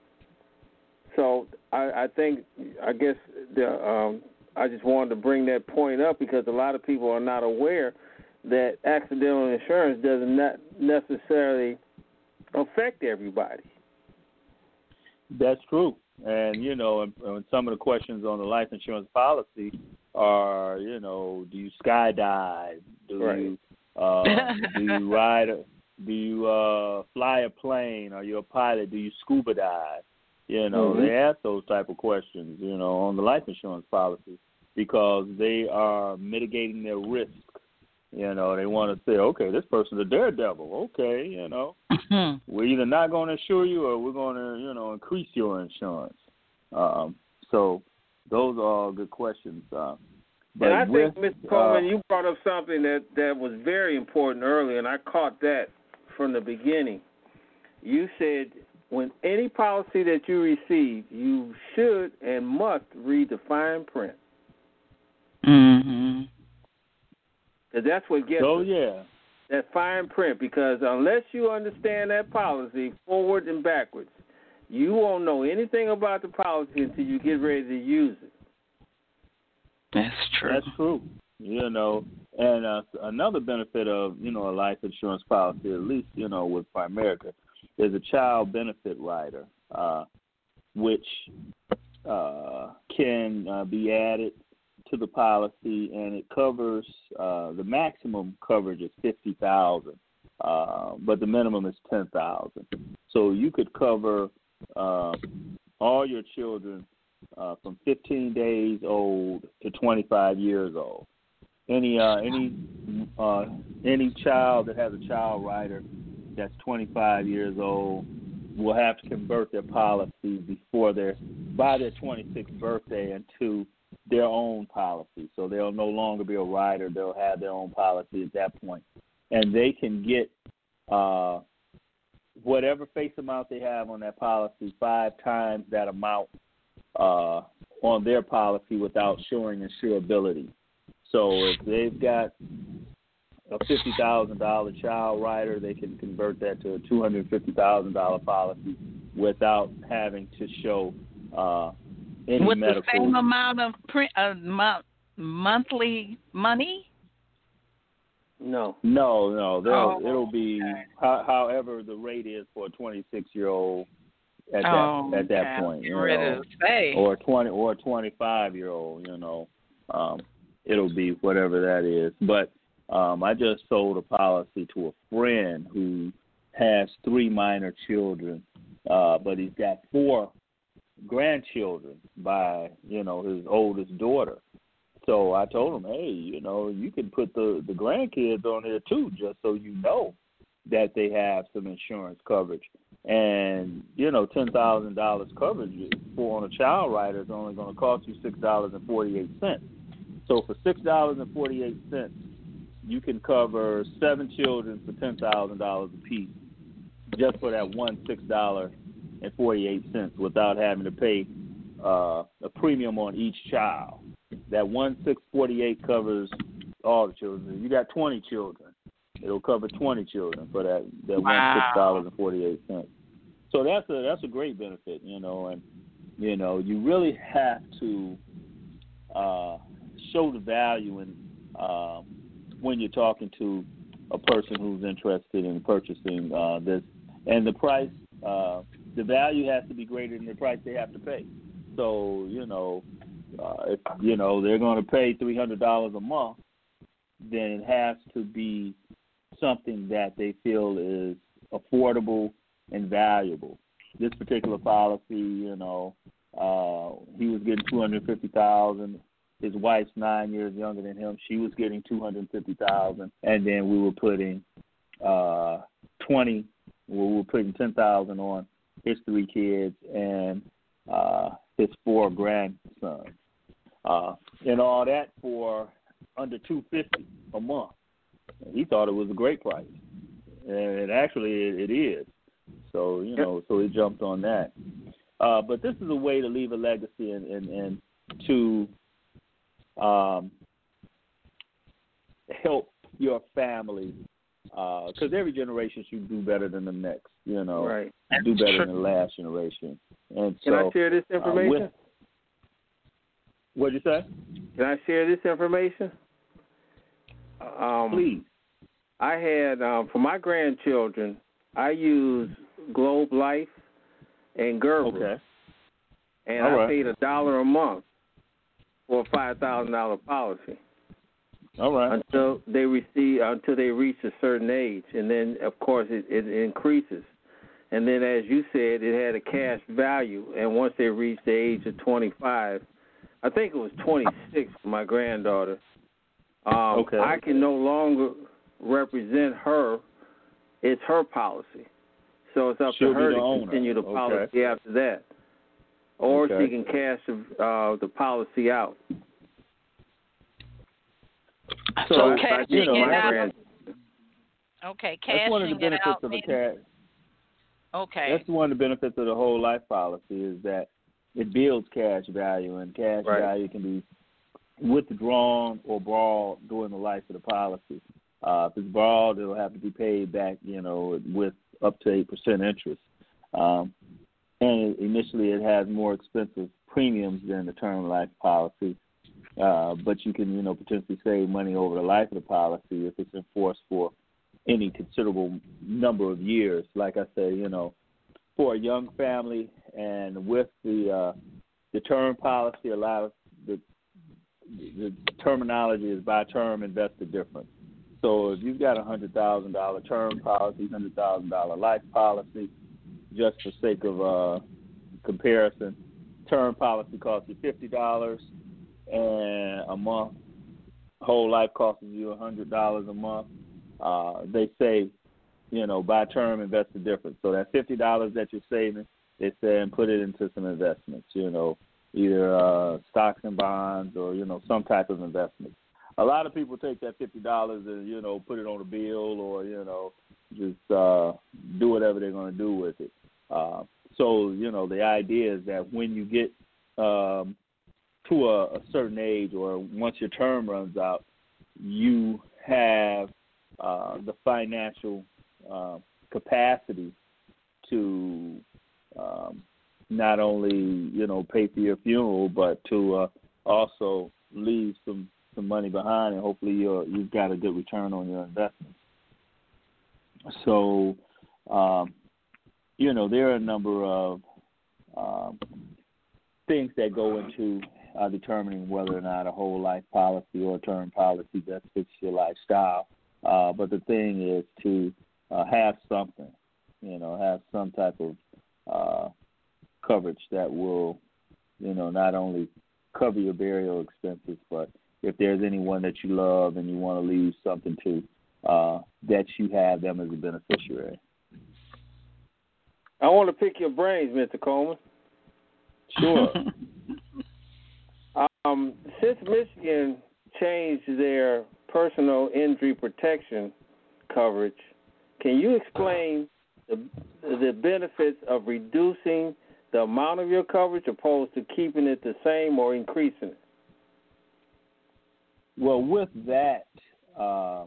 So I, I think, I guess the, um, I just wanted to bring that point up because a lot of people are not aware that accidental insurance does not necessarily affect everybody. That's true. And, you know, and, and some of the questions on the life insurance policy are, you know, do you skydive? Do right. you uh, do you ride? A, do you uh, fly a plane? Are you a pilot? Do you scuba dive? You know, mm-hmm. they ask those type of questions, you know, on the life insurance policy because they are mitigating their risk. You know, they want to say, okay, this person's a daredevil. Okay, you know, mm-hmm. we're either not going to insure you or we're going to, you know, increase your insurance. Um, so those are all good questions. Uh, but and I with, think, Mister Coleman, uh, you brought up something that, that was very important earlier, and I caught that from the beginning. You said when any policy that you receive, you should and must read the fine print. Mm-hmm. Because that's what gets oh, us, yeah. that fine print. Because unless you understand that policy forward and backwards, you won't know anything about the policy until you get ready to use it. That's true. That's true. You know, and uh, another benefit of, you know, a life insurance policy, at least, you know, with Primerica, is a child benefit rider, uh, which uh, can uh, be added to the policy, and it covers uh, the maximum coverage is fifty thousand, uh, but the minimum is ten thousand. So you could cover uh, all your children uh, from fifteen days old to twenty-five years old. Any uh, any uh, any child that has a child rider that's twenty-five years old will have to convert their policy before their by their twenty-sixth birthday into their own policy. So they'll no longer be a rider. They'll have their own policy at that point. And they can get uh, whatever face amount they have on that policy, five times that amount uh, on their policy without showing insurability. So if they've got a fifty thousand dollars child rider, they can convert that to a two hundred fifty thousand dollars policy without having to show uh, any with medical. the same amount of print, uh, mo- monthly money? No. No, no. Oh, it'll be okay. ho- however the rate is for a twenty-six-year-old at oh, that at that okay. point, you Ready know, to say. or twenty or a twenty-five-year-old, you know. Um, it'll be whatever that is. But um, I just sold a policy to a friend who has three minor children, uh, but he's got four grandchildren by, you know, his oldest daughter. So I told him, hey, you know, you can put the, the grandkids on here too, just so you know that they have some insurance coverage. And, you know, ten thousand dollars coverage for on a child rider is only going to cost you six dollars and forty-eight cents. So for six dollars and forty-eight cents, you can cover seven children for ten thousand dollars apiece just for that one six dollars and forty-eight cents without having to pay uh, a premium on each child. That one six forty-eight covers all the children. You got twenty children, it'll cover twenty children for that, that wow. one six dollars and forty-eight cents. So that's a that's a great benefit, you know, and you know you really have to uh, show the value in uh, when you're talking to a person who's interested in purchasing uh, this, and the price, uh, the value has to be greater than the price they have to pay. So you know, uh, if you know they're going to pay three hundred dollars a month, then it has to be something that they feel is affordable and valuable. This particular policy, you know, uh, he was getting two hundred fifty thousand dollars. His wife's nine years younger than him. She was getting two hundred fifty thousand dollars. And then we were putting uh, twenty, we were putting ten thousand dollars on his three kids and uh, his four grandsons. Uh, and all that for under two hundred fifty dollars a month. He thought it was a great price. And actually it, it is. So, you know, so he jumped on that. Uh, but this is a way to leave a legacy and, and, and to um, help your family, because uh, every generation should do better than the next, you know, right. do better than the last generation. And Can so, I share this information? Uh, with, what'd you say? Can I share this information? Um, Please. I had, um, for my grandchildren, I use Globe Life and Gerber. Okay. And All I right. paid a dollar a month for a five thousand dollar policy. All right. Until they receive, until they reach a certain age, and then of course it, it increases. And then, as you said, it had a cash value. And once they reach the age of twenty-five, I think it was twenty-six for my granddaughter. Um, okay. I can no longer represent her. It's her policy. So it's up She'll to her be the to owner. continue the Okay. policy after that. Or Okay. she can cash uh, the policy out. So, So if I cashing did it my out. grand- Okay, That's one of the cashing it benefits out. of a means- cash. Okay. That's one of the benefits of the whole life policy is that it builds cash value, and cash Right. value can be withdrawn or borrowed during the life of the policy. Uh, if it's borrowed, it'll have to be paid back, you know, with up to eight percent interest. Um, and initially, it has more expensive premiums than the term life policy. Uh, but you can, you know, potentially save money over the life of the policy if it's enforced for any considerable number of years. Like I say, you know, for a young family and with the uh, the term policy allows the the terminology is by term invested difference. So if you've got a hundred thousand dollar term policy, hundred thousand dollar life policy, just for sake of uh, comparison, term policy costs you fifty dollars and a month. Whole life costs you a hundred dollars a month. Uh, they say, you know, by term invest the difference. So that fifty dollars that you're saving, they say, and put it into some investments. You know, either uh, stocks and bonds or you know some type of investment. A lot of people take that fifty dollars and you know put it on a bill or you know just uh, do whatever they're going to do with it. Uh, so you know the idea is that when you get um, to a, a certain age or once your term runs out, you have uh, the financial uh, capacity to um, not only you know pay for your funeral, but to uh, also leave some, some money behind, and hopefully you're, you've got a good return on your investment. So, um, you know, there are a number of um, things that go into uh, determining whether or not a whole life policy or a term policy best fits your lifestyle. Uh, but the thing is to uh, have something, you know, have some type of uh, coverage that will, you know, not only cover your burial expenses, but if there's anyone that you love and you want to leave something to, uh, that you have them as a beneficiary. I want to pick your brains, Mister Coleman. Sure. um, since Michigan changed their personal injury protection coverage, can you explain the, the benefits of reducing the amount of your coverage opposed to keeping it the same or increasing it? Well, with that, uh,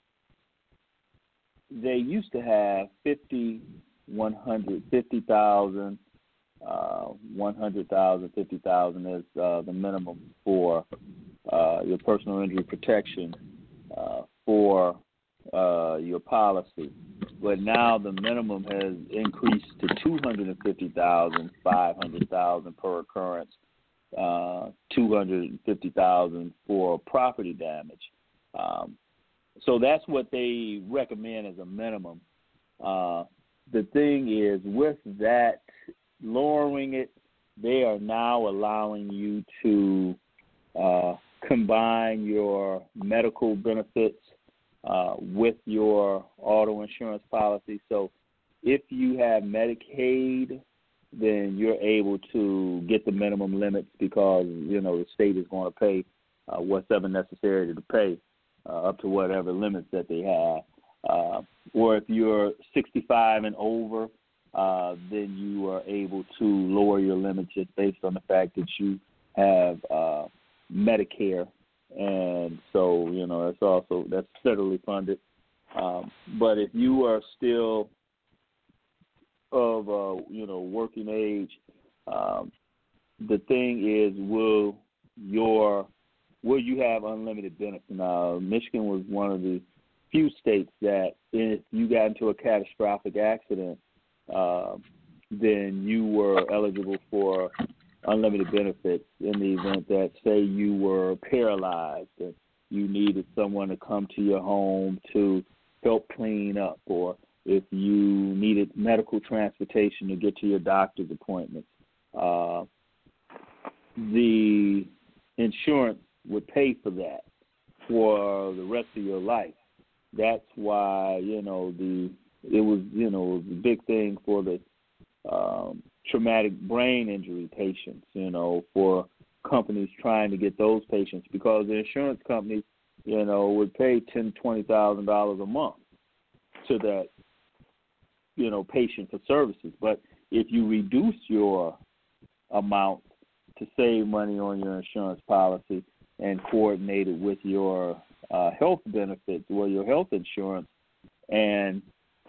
they used to have fifty, one hundred, fifty thousand, uh, one hundred thousand, fifty thousand is uh, the minimum for uh, your personal injury protection uh, for uh, your policy. But now the minimum has increased to two hundred fifty thousand, five hundred thousand per occurrence, uh, two hundred fifty thousand for property damage. Um, so that's what they recommend as a minimum. Uh, the thing is, with that, lowering it, they are now allowing you to uh, combine your medical benefits uh, with your auto insurance policy. So if you have Medicaid, then you're able to get the minimum limits because, you know, the state is going to pay uh, whatever necessary to pay uh, up to whatever limits that they have. Uh, or if you're sixty-five and over, uh, then you are able to lower your limits just based on the fact that you have uh, Medicare. And so, you know, that's also, that's federally funded. Um, but if you are still of, uh, you know, working age, um, the thing is, will your, will you have unlimited benefits? Now, Michigan was one of the few states that if you got into a catastrophic accident, uh, then you were eligible for unlimited benefits in the event that, say, you were paralyzed and you needed someone to come to your home to help clean up, or if you needed medical transportation to get to your doctor's appointments. Uh, the insurance would pay for that for the rest of your life. That's why, you know, the it was, you know, the big thing for the um, traumatic brain injury patients, you know, for companies trying to get those patients, because the insurance companies, you know, would pay ten thousand dollars, twenty thousand dollars a month to that, you know, patient for services. But if you reduce your amount to save money on your insurance policy and coordinate it with your uh, health benefits or your health insurance, and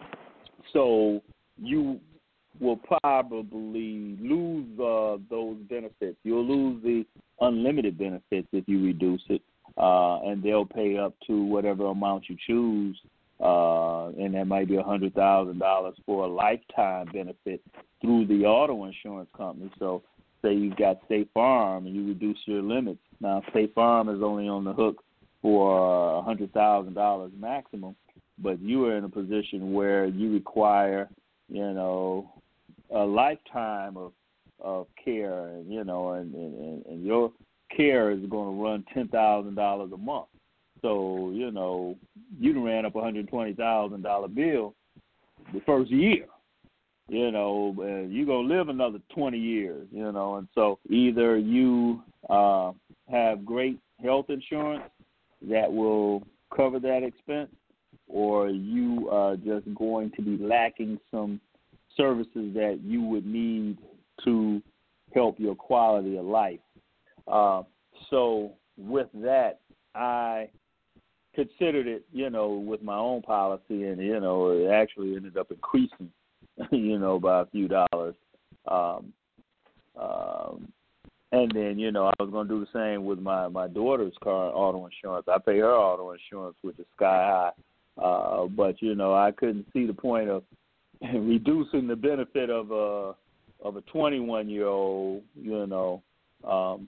so you will probably lose uh, those benefits. You'll lose the unlimited benefits if you reduce it, uh, and they'll pay up to whatever amount you choose, uh, and that might be one hundred thousand dollars for a lifetime benefit through the auto insurance company. So say you've got State Farm and you reduce your limits. Now, State Farm is only on the hook for one hundred thousand dollars maximum, but you are in a position where you require, you know, a lifetime of of care, and you know, and, and, and your care is going to run ten thousand dollars a month. So, you know, you done ran up a hundred twenty thousand dollar bill the first year. You know, and you're gonna live another twenty years. You know, and so either you uh, have great health insurance that will cover that expense, or you are just going to be lacking some services that you would need to help your quality of life. Uh, so with that, I considered it, you know, with my own policy, and, you know, it actually ended up increasing, you know, by a few dollars. Um, um, and then, you know, I was going to do the same with my, my daughter's car auto insurance. I pay her auto insurance, which is sky high. Uh, but, you know, I couldn't see the point of reducing the benefit of a of a twenty-one-year-old, you know, um,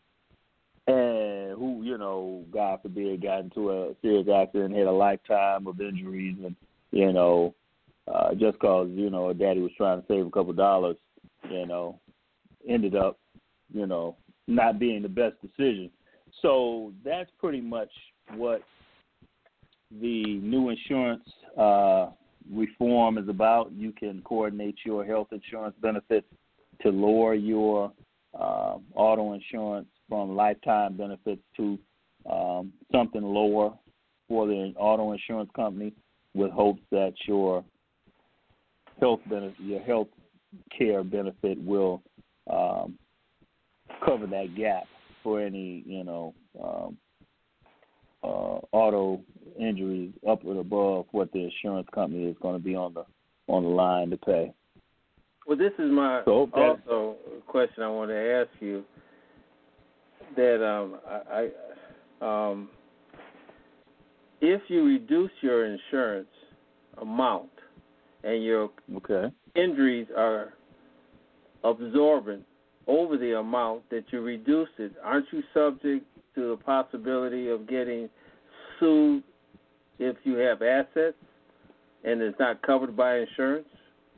and who, you know, God forbid, got into a serious accident, had a lifetime of injuries, and, you know, uh, just because, you know, daddy was trying to save a couple of dollars, you know, ended up, you know, not being the best decision. So that's pretty much what the new insurance uh, reform is about. You can coordinate your health insurance benefits to lower your uh, auto insurance from lifetime benefits to um, something lower for the auto insurance company, with hopes that your health benefit, your health care benefit will um, cover that gap for any, you know, um, uh, auto injuries up and above what the insurance company is going to be on the on the line to pay. Well, this is my so also question I want to ask you. That um, I, I um, if you reduce your insurance amount and your okay. injuries are absorbent over the amount that you reduce it, aren't you subject to the possibility of getting sued if you have assets and it's not covered by insurance?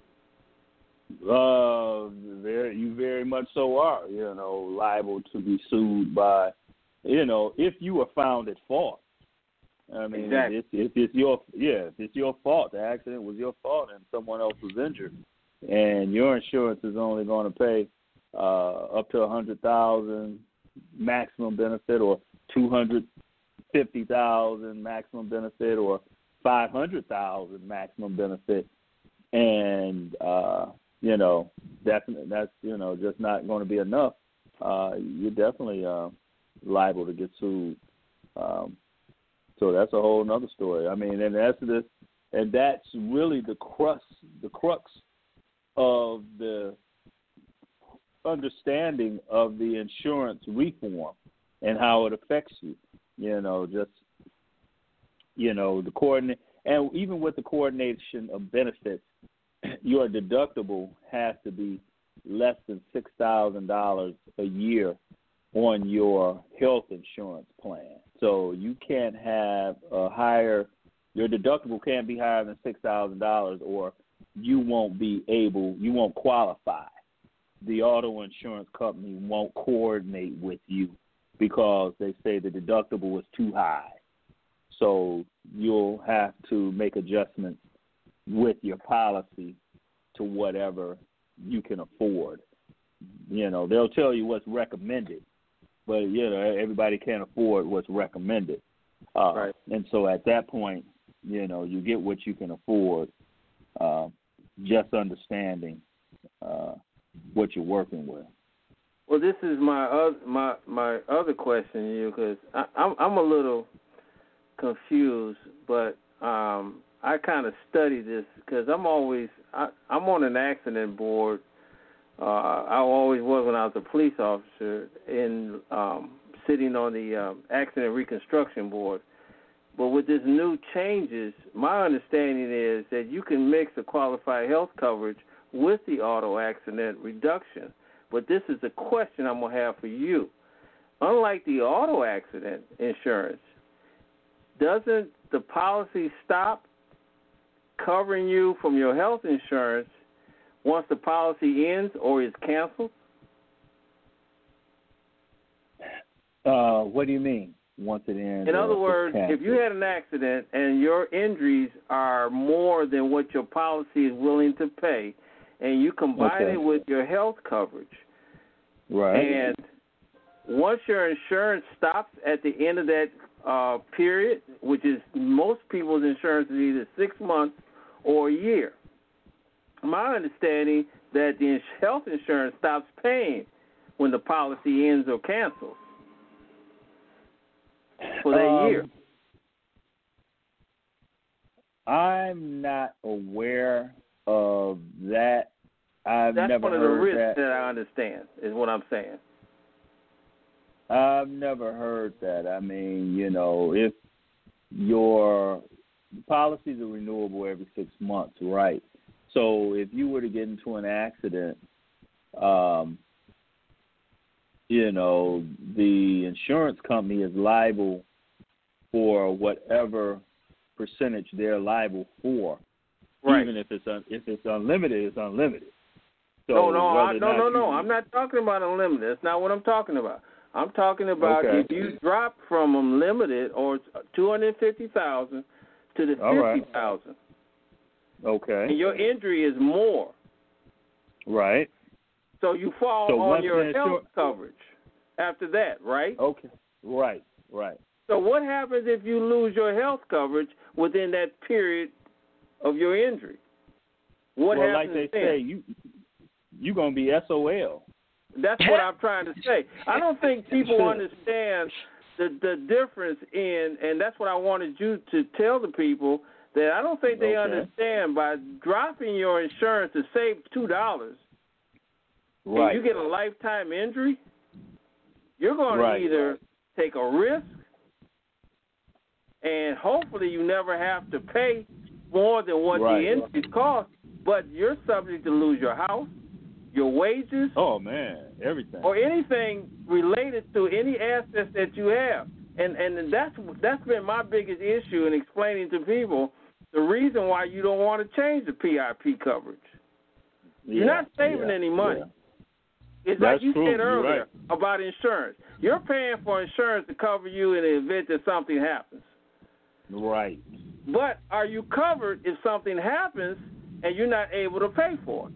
Uh, very, you very much so are, you know, liable to be sued by, you know, if you are found at fault. I mean, exactly. if, if it's your, yeah, if it's your fault, the accident was your fault and someone else was injured, and your insurance is only going to pay uh, up to a hundred thousand maximum benefit, or two hundred fifty thousand maximum benefit, or five hundred thousand maximum benefit, and uh, you know, definitely that's, you know, just not going to be enough. Uh, you're definitely uh, liable to get sued. Um, so that's a whole other story. I mean, and that's the, and that's really the crux, the crux of the understanding of the insurance reform and how it affects you. You know, just, you know, the coordinate, and even with the coordination of benefits, your deductible has to be less than six thousand dollars a year on your health insurance plan. So you can't have a higher, your deductible can't be higher than six thousand dollars, or you won't be able, you won't qualify. The auto insurance company won't coordinate with you because they say the deductible is too high. So you'll have to make adjustments with your policy to whatever you can afford. You know, they'll tell you what's recommended, but, you know, everybody can't afford what's recommended. Uh, right. And so at that point, you know, you get what you can afford, uh, just understanding uh, what you're working with. Well, this is my other, my my other question to you, because I'm I'm a little confused, but um, I kind of study this because I'm always I, I'm on an accident board. Uh, I always was when I was a police officer, in um, sitting on the um, accident reconstruction board. But with this new changes, my understanding is that you can mix the qualified health coverage with the auto accident reduction. But this is the question I'm going to have for you. Unlike the auto accident insurance, doesn't the policy stop covering you from your health insurance once the policy ends or is canceled? Uh, what do you mean, once it ends? In other words, if you had an accident and your injuries are more than what your policy is willing to pay, and you combine okay. it with your health coverage, right? And once your insurance stops at the end of that uh, period, which is most people's insurance is either six months or a year, my understanding that the health insurance stops paying when the policy ends or cancels for that um, year. I'm not aware of that. I've That's never one of the heard risks that. that I understand, is what I'm saying. I've never heard that. I mean, you know, if your policies are renewable every six months, right? So if you were to get into an accident, um, you know, the insurance company is liable for whatever percentage they're liable for. Right. Even if it's un- if it's unlimited, it's unlimited. So no, no, I, no, no, you, no. I'm not talking about unlimited. That's not what I'm talking about. I'm talking about okay. if you drop from unlimited or two hundred fifty thousand to the fifty thousand. Okay. And your injury is more. Right. So you fall so on your health insur- coverage after that, right? Okay. Right. Right. So what happens if you lose your health coverage within that period of your injury? What well, happens like they then? say, you you're gonna be S O L. That's what I'm trying to say. I don't think people understand the the difference in, and that's what I wanted you to tell the people, that I don't think they Okay. understand by dropping your insurance to save two dollars. Right. And you get a lifetime injury, you're going Right. to either take a risk, and hopefully you never have to pay more than what Right. the injuries cost, but you're subject to lose your house, your wages, Oh man, everything. or anything related to any assets that you have. And and that's that's been my biggest issue in explaining to people the reason why you don't want to change the P I P coverage. You're Yeah, not saving yeah, any money. yeah. It's That's like you true. said You're earlier right. about insurance. You're paying for insurance to cover you in the event that something happens. Right. But are you covered if something happens and you're not able to pay for it?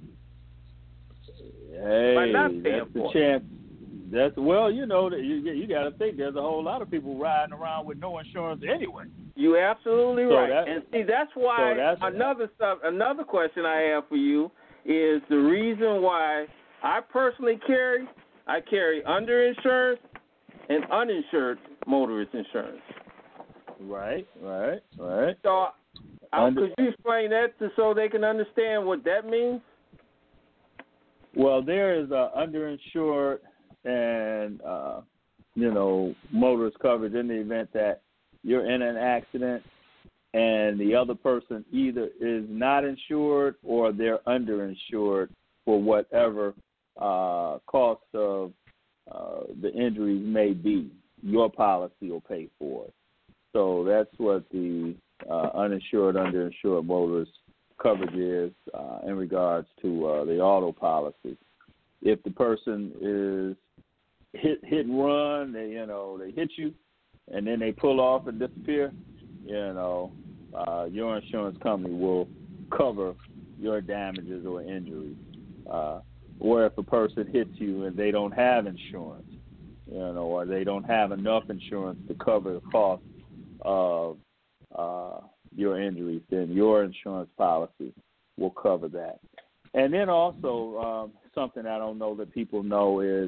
Hey, By not paying that's the for it. chance. That's well, you know, that you you got to think there's a whole lot of people riding around with no insurance anyway. You're absolutely So right. that- and see, that's why so that's- another sub, another question I have for you is the reason why I personally carry I carry underinsurance and uninsured motorist insurance. Right, right, right. So, uh, Under- could you explain that to, so they can understand what that means? Well, there is a underinsured and uh, you know motorist coverage in the event that you're in an accident and the other person either is not insured or they're underinsured for whatever uh, cost of uh, the injuries may be. Your policy will pay for it. So that's what the uh, uninsured, underinsured motorist coverage is uh, in regards to uh, the auto policy. If the person is hit hit and run, they you know they hit you, and then they pull off and disappear, you know, uh, your insurance company will cover your damages or injuries. Uh, or if a person hits you and they don't have insurance, you know, or they don't have enough insurance to cover the cost of uh, your injuries, then your insurance policy will cover that. And then also um, something I don't know that people know is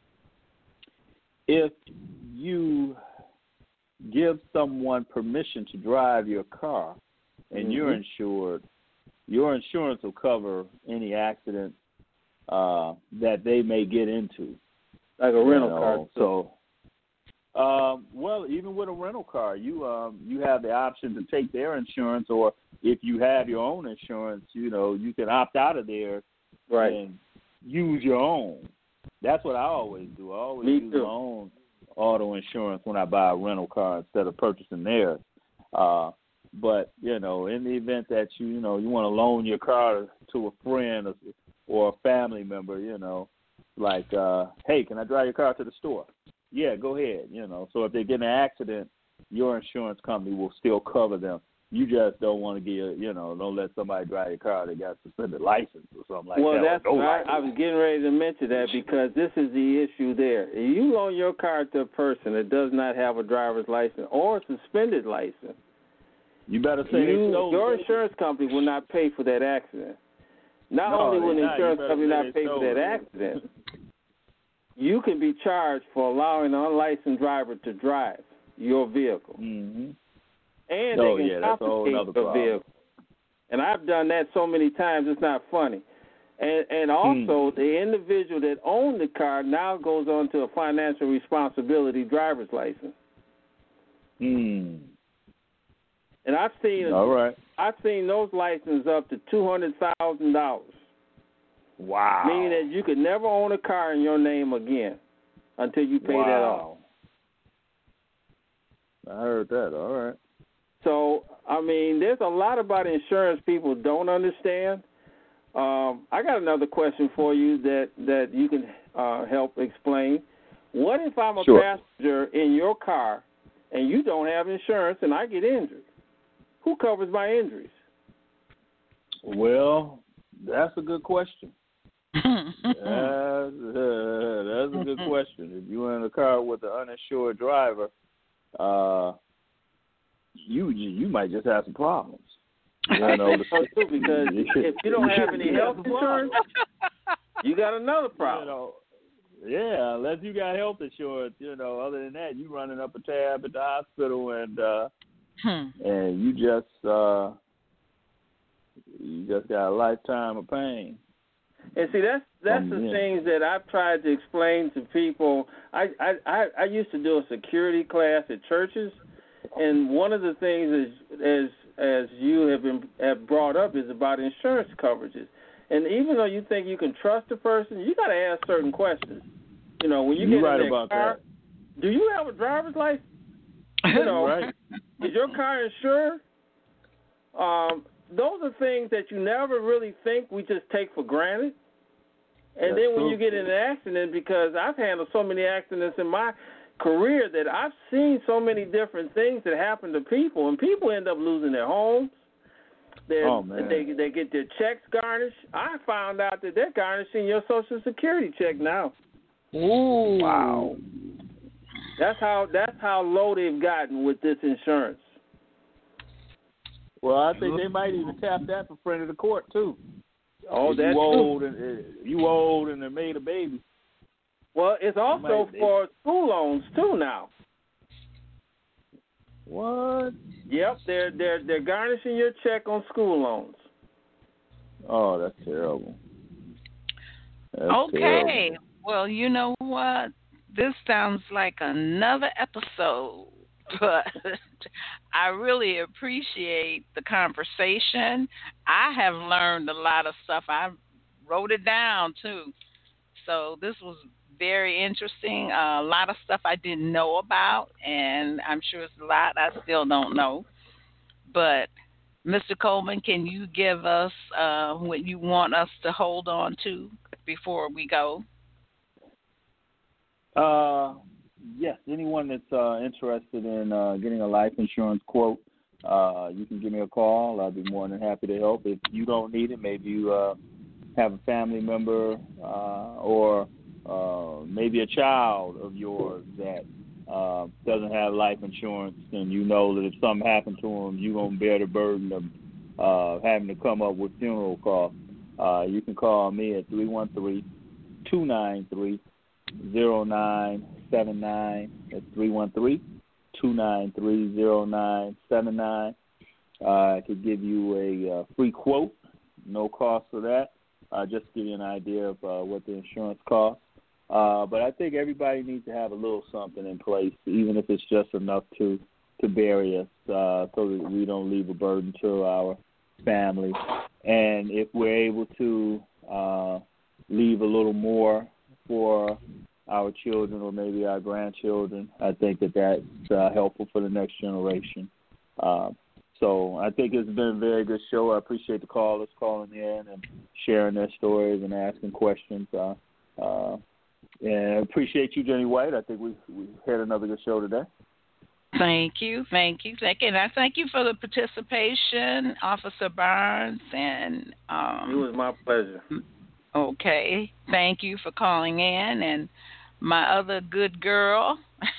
if you give someone permission to drive your car and Mm-hmm. you're insured, your insurance will cover any accident uh, that they may get into. Like a rental you car. know, So, um, well, even with a rental car, you um, you have the option to take their insurance, or if you have your own insurance, you know, you can opt out of theirs Right. and use your own. That's what I always do. I always Me use too. my own auto insurance when I buy a rental car instead of purchasing theirs. Uh, but you know, in the event that you you know you want to loan your car to a friend or, or a family member, you know, like, uh, hey, can I drive your car to the store? Yeah, go ahead. You know, so if they get in an accident, your insurance company will still cover them. You just don't want to get, you know, don't let somebody drive your car that got suspended license or something like well, that. that's or no I, license. I was getting ready to mention that because this is the issue there. If you loan your car to a person that does not have a driver's license or a suspended license, You better say you, they stole your it. insurance company will not pay for that accident. Not No, only will they're the not. You insurance better company say not they pay for stole that it. accident, you can be charged for allowing an unlicensed driver to drive your vehicle. Mm-hmm. And Oh, they can yeah, that's a whole confiscate nother the problem. vehicle. And I've done that so many times, it's not funny. And and also, Hmm. the individual that owned the car now goes on to a financial responsibility driver's license. Hmm. And I've seen All right. I've seen those licenses up to two hundred thousand dollars, Wow. meaning that you could never own a car in your name again until you pay that off. Wow. I heard that. All right. So, I mean, there's a lot about insurance people don't understand. Um, I got another question for you that, that you can uh, help explain. What if I'm a Sure. passenger in your car and you don't have insurance and I get injured? Who covers my injuries? Well, that's a good question. that's, uh, that's a good question. If you're in a car with an uninsured driver, uh, you you might just have some problems. You know, so too, because if you don't have any health insurance, you got another problem. You know, yeah, unless you got health insurance, you know. Other than that, you running up a tab at the hospital, and uh, hmm. and you just uh, you just got a lifetime of pain. And see, that's that's um, the yeah. things that I've tried to explain to people. I, I I I used to do a security class at churches, and one of the things is as as you have been have brought up is about insurance coverages. And even though you think you can trust a person, you got to ask certain questions. You know, when you You're get right in that about car, that. do you have a driver's license? You know, right. Is your car insured? Um, those are things that you never really think, we just take for granted. And That's then when true. you get in an accident, because I've handled so many accidents in my career that I've seen so many different things that happen to people, and people end up losing their homes. Oh, man. They they get their checks garnished. I found out that they're garnishing your Social Security check now. Ooh, wow! That's how that's how low they've gotten with this insurance. Well, I think they might even tap that for friend of the court too. Oh, if that's you old true. and uh, you old and they made a baby. Well, it's also might, for school loans too now. What? Yep, they're they're they're garnishing your check on school loans. Oh, that's terrible. That's okay. Terrible. Well, you know what? This sounds like another episode, but I really appreciate the conversation. I have learned a lot of stuff. I wrote it down too. So this was very interesting. Uh, a lot of stuff I didn't know about, and I'm sure it's a lot I still don't know. But Mister Coleman, can you give us uh, what you want us to hold on to before we go? Uh, yes. Anyone that's uh, interested in uh, getting a life insurance quote, uh, you can give me a call. I'll be more than happy to help. If you don't need it, maybe you uh, have a family member uh, or uh, maybe a child of yours that uh, doesn't have life insurance, and you know that if something happened to them, you're going to bear the burden of uh, having to come up with funeral costs. Uh, you can call me at three one three, two nine three, zero nine seven nine. That's three one three, two nine three, zero nine seven nine. Uh, I could give you a uh, free quote, no cost for that. Uh, just to give you an idea of uh, what the insurance costs. Uh, but I think everybody needs to have a little something in place, even if it's just enough to, to bury us, uh, so that we don't leave a burden to our family. And if we're able to uh, leave a little more for our children or maybe our grandchildren, I think that that's uh, helpful for the next generation. Uh, So I think it's been a very good show. I appreciate the callers calling in and sharing their stories and asking questions. Uh, uh, and I appreciate you, Jenny White. I think we we had another good show today. Thank you, thank you, thank you. And I thank you for the participation, Officer Barnes. And um, it was my pleasure. Okay, thank you for calling in. And my other good girl,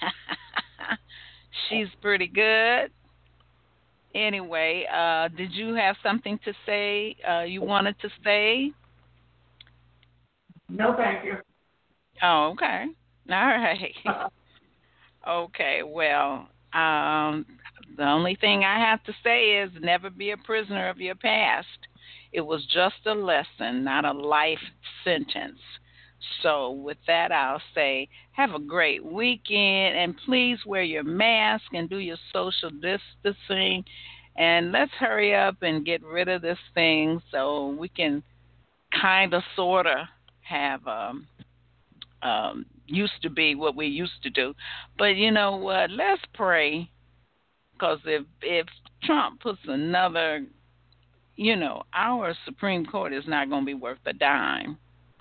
she's pretty good. Anyway, uh, did you have something to say uh, you wanted to say? No, thank you. Oh, okay. All right. Okay, well, um, the only thing I have to say is never be a prisoner of your past. It was just a lesson, not a life sentence. So with that, I'll say have a great weekend, and please wear your mask and do your social distancing, and let's hurry up and get rid of this thing so we can kind of, sort of have um, um, used to be what we used to do. But you know what? Let's pray, because if, if Trump puts another, you know, our Supreme Court is not going to be worth a dime.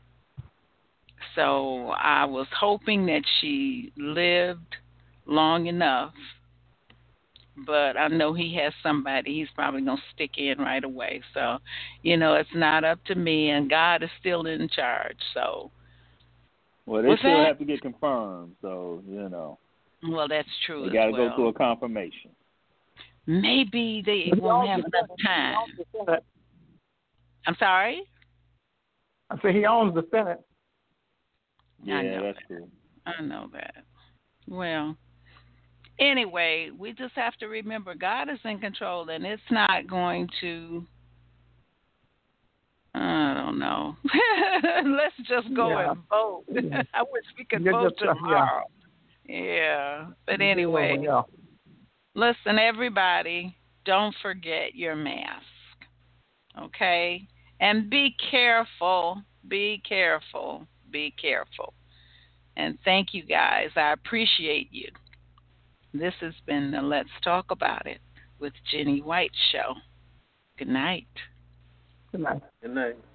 So I was hoping that she lived long enough but I know he has somebody he's probably going to stick in right away. So, you know, it's not up to me, and God is still in charge. So, well, they What's still that? have to get confirmed, so, you know. Well, that's true They as got to well. go through a confirmation. Maybe they He won't owns have the enough Senate. He time. owns the Senate. I'm sorry? I say he owns the Senate. Yeah, I know that's that. true. I know that. Well, anyway, we just have to remember God is in control, and it's not going to, I don't know. Let's just go Yeah. and vote. Yeah. I wish we could You vote just, uh, tomorrow. Yeah. But anyway, Yeah. listen, everybody, don't forget your mask, okay? And be careful, be careful, be careful. And thank you guys. I appreciate you. This has been the Let's Talk About It with Jenny White Show. Good night. Good night. Good night.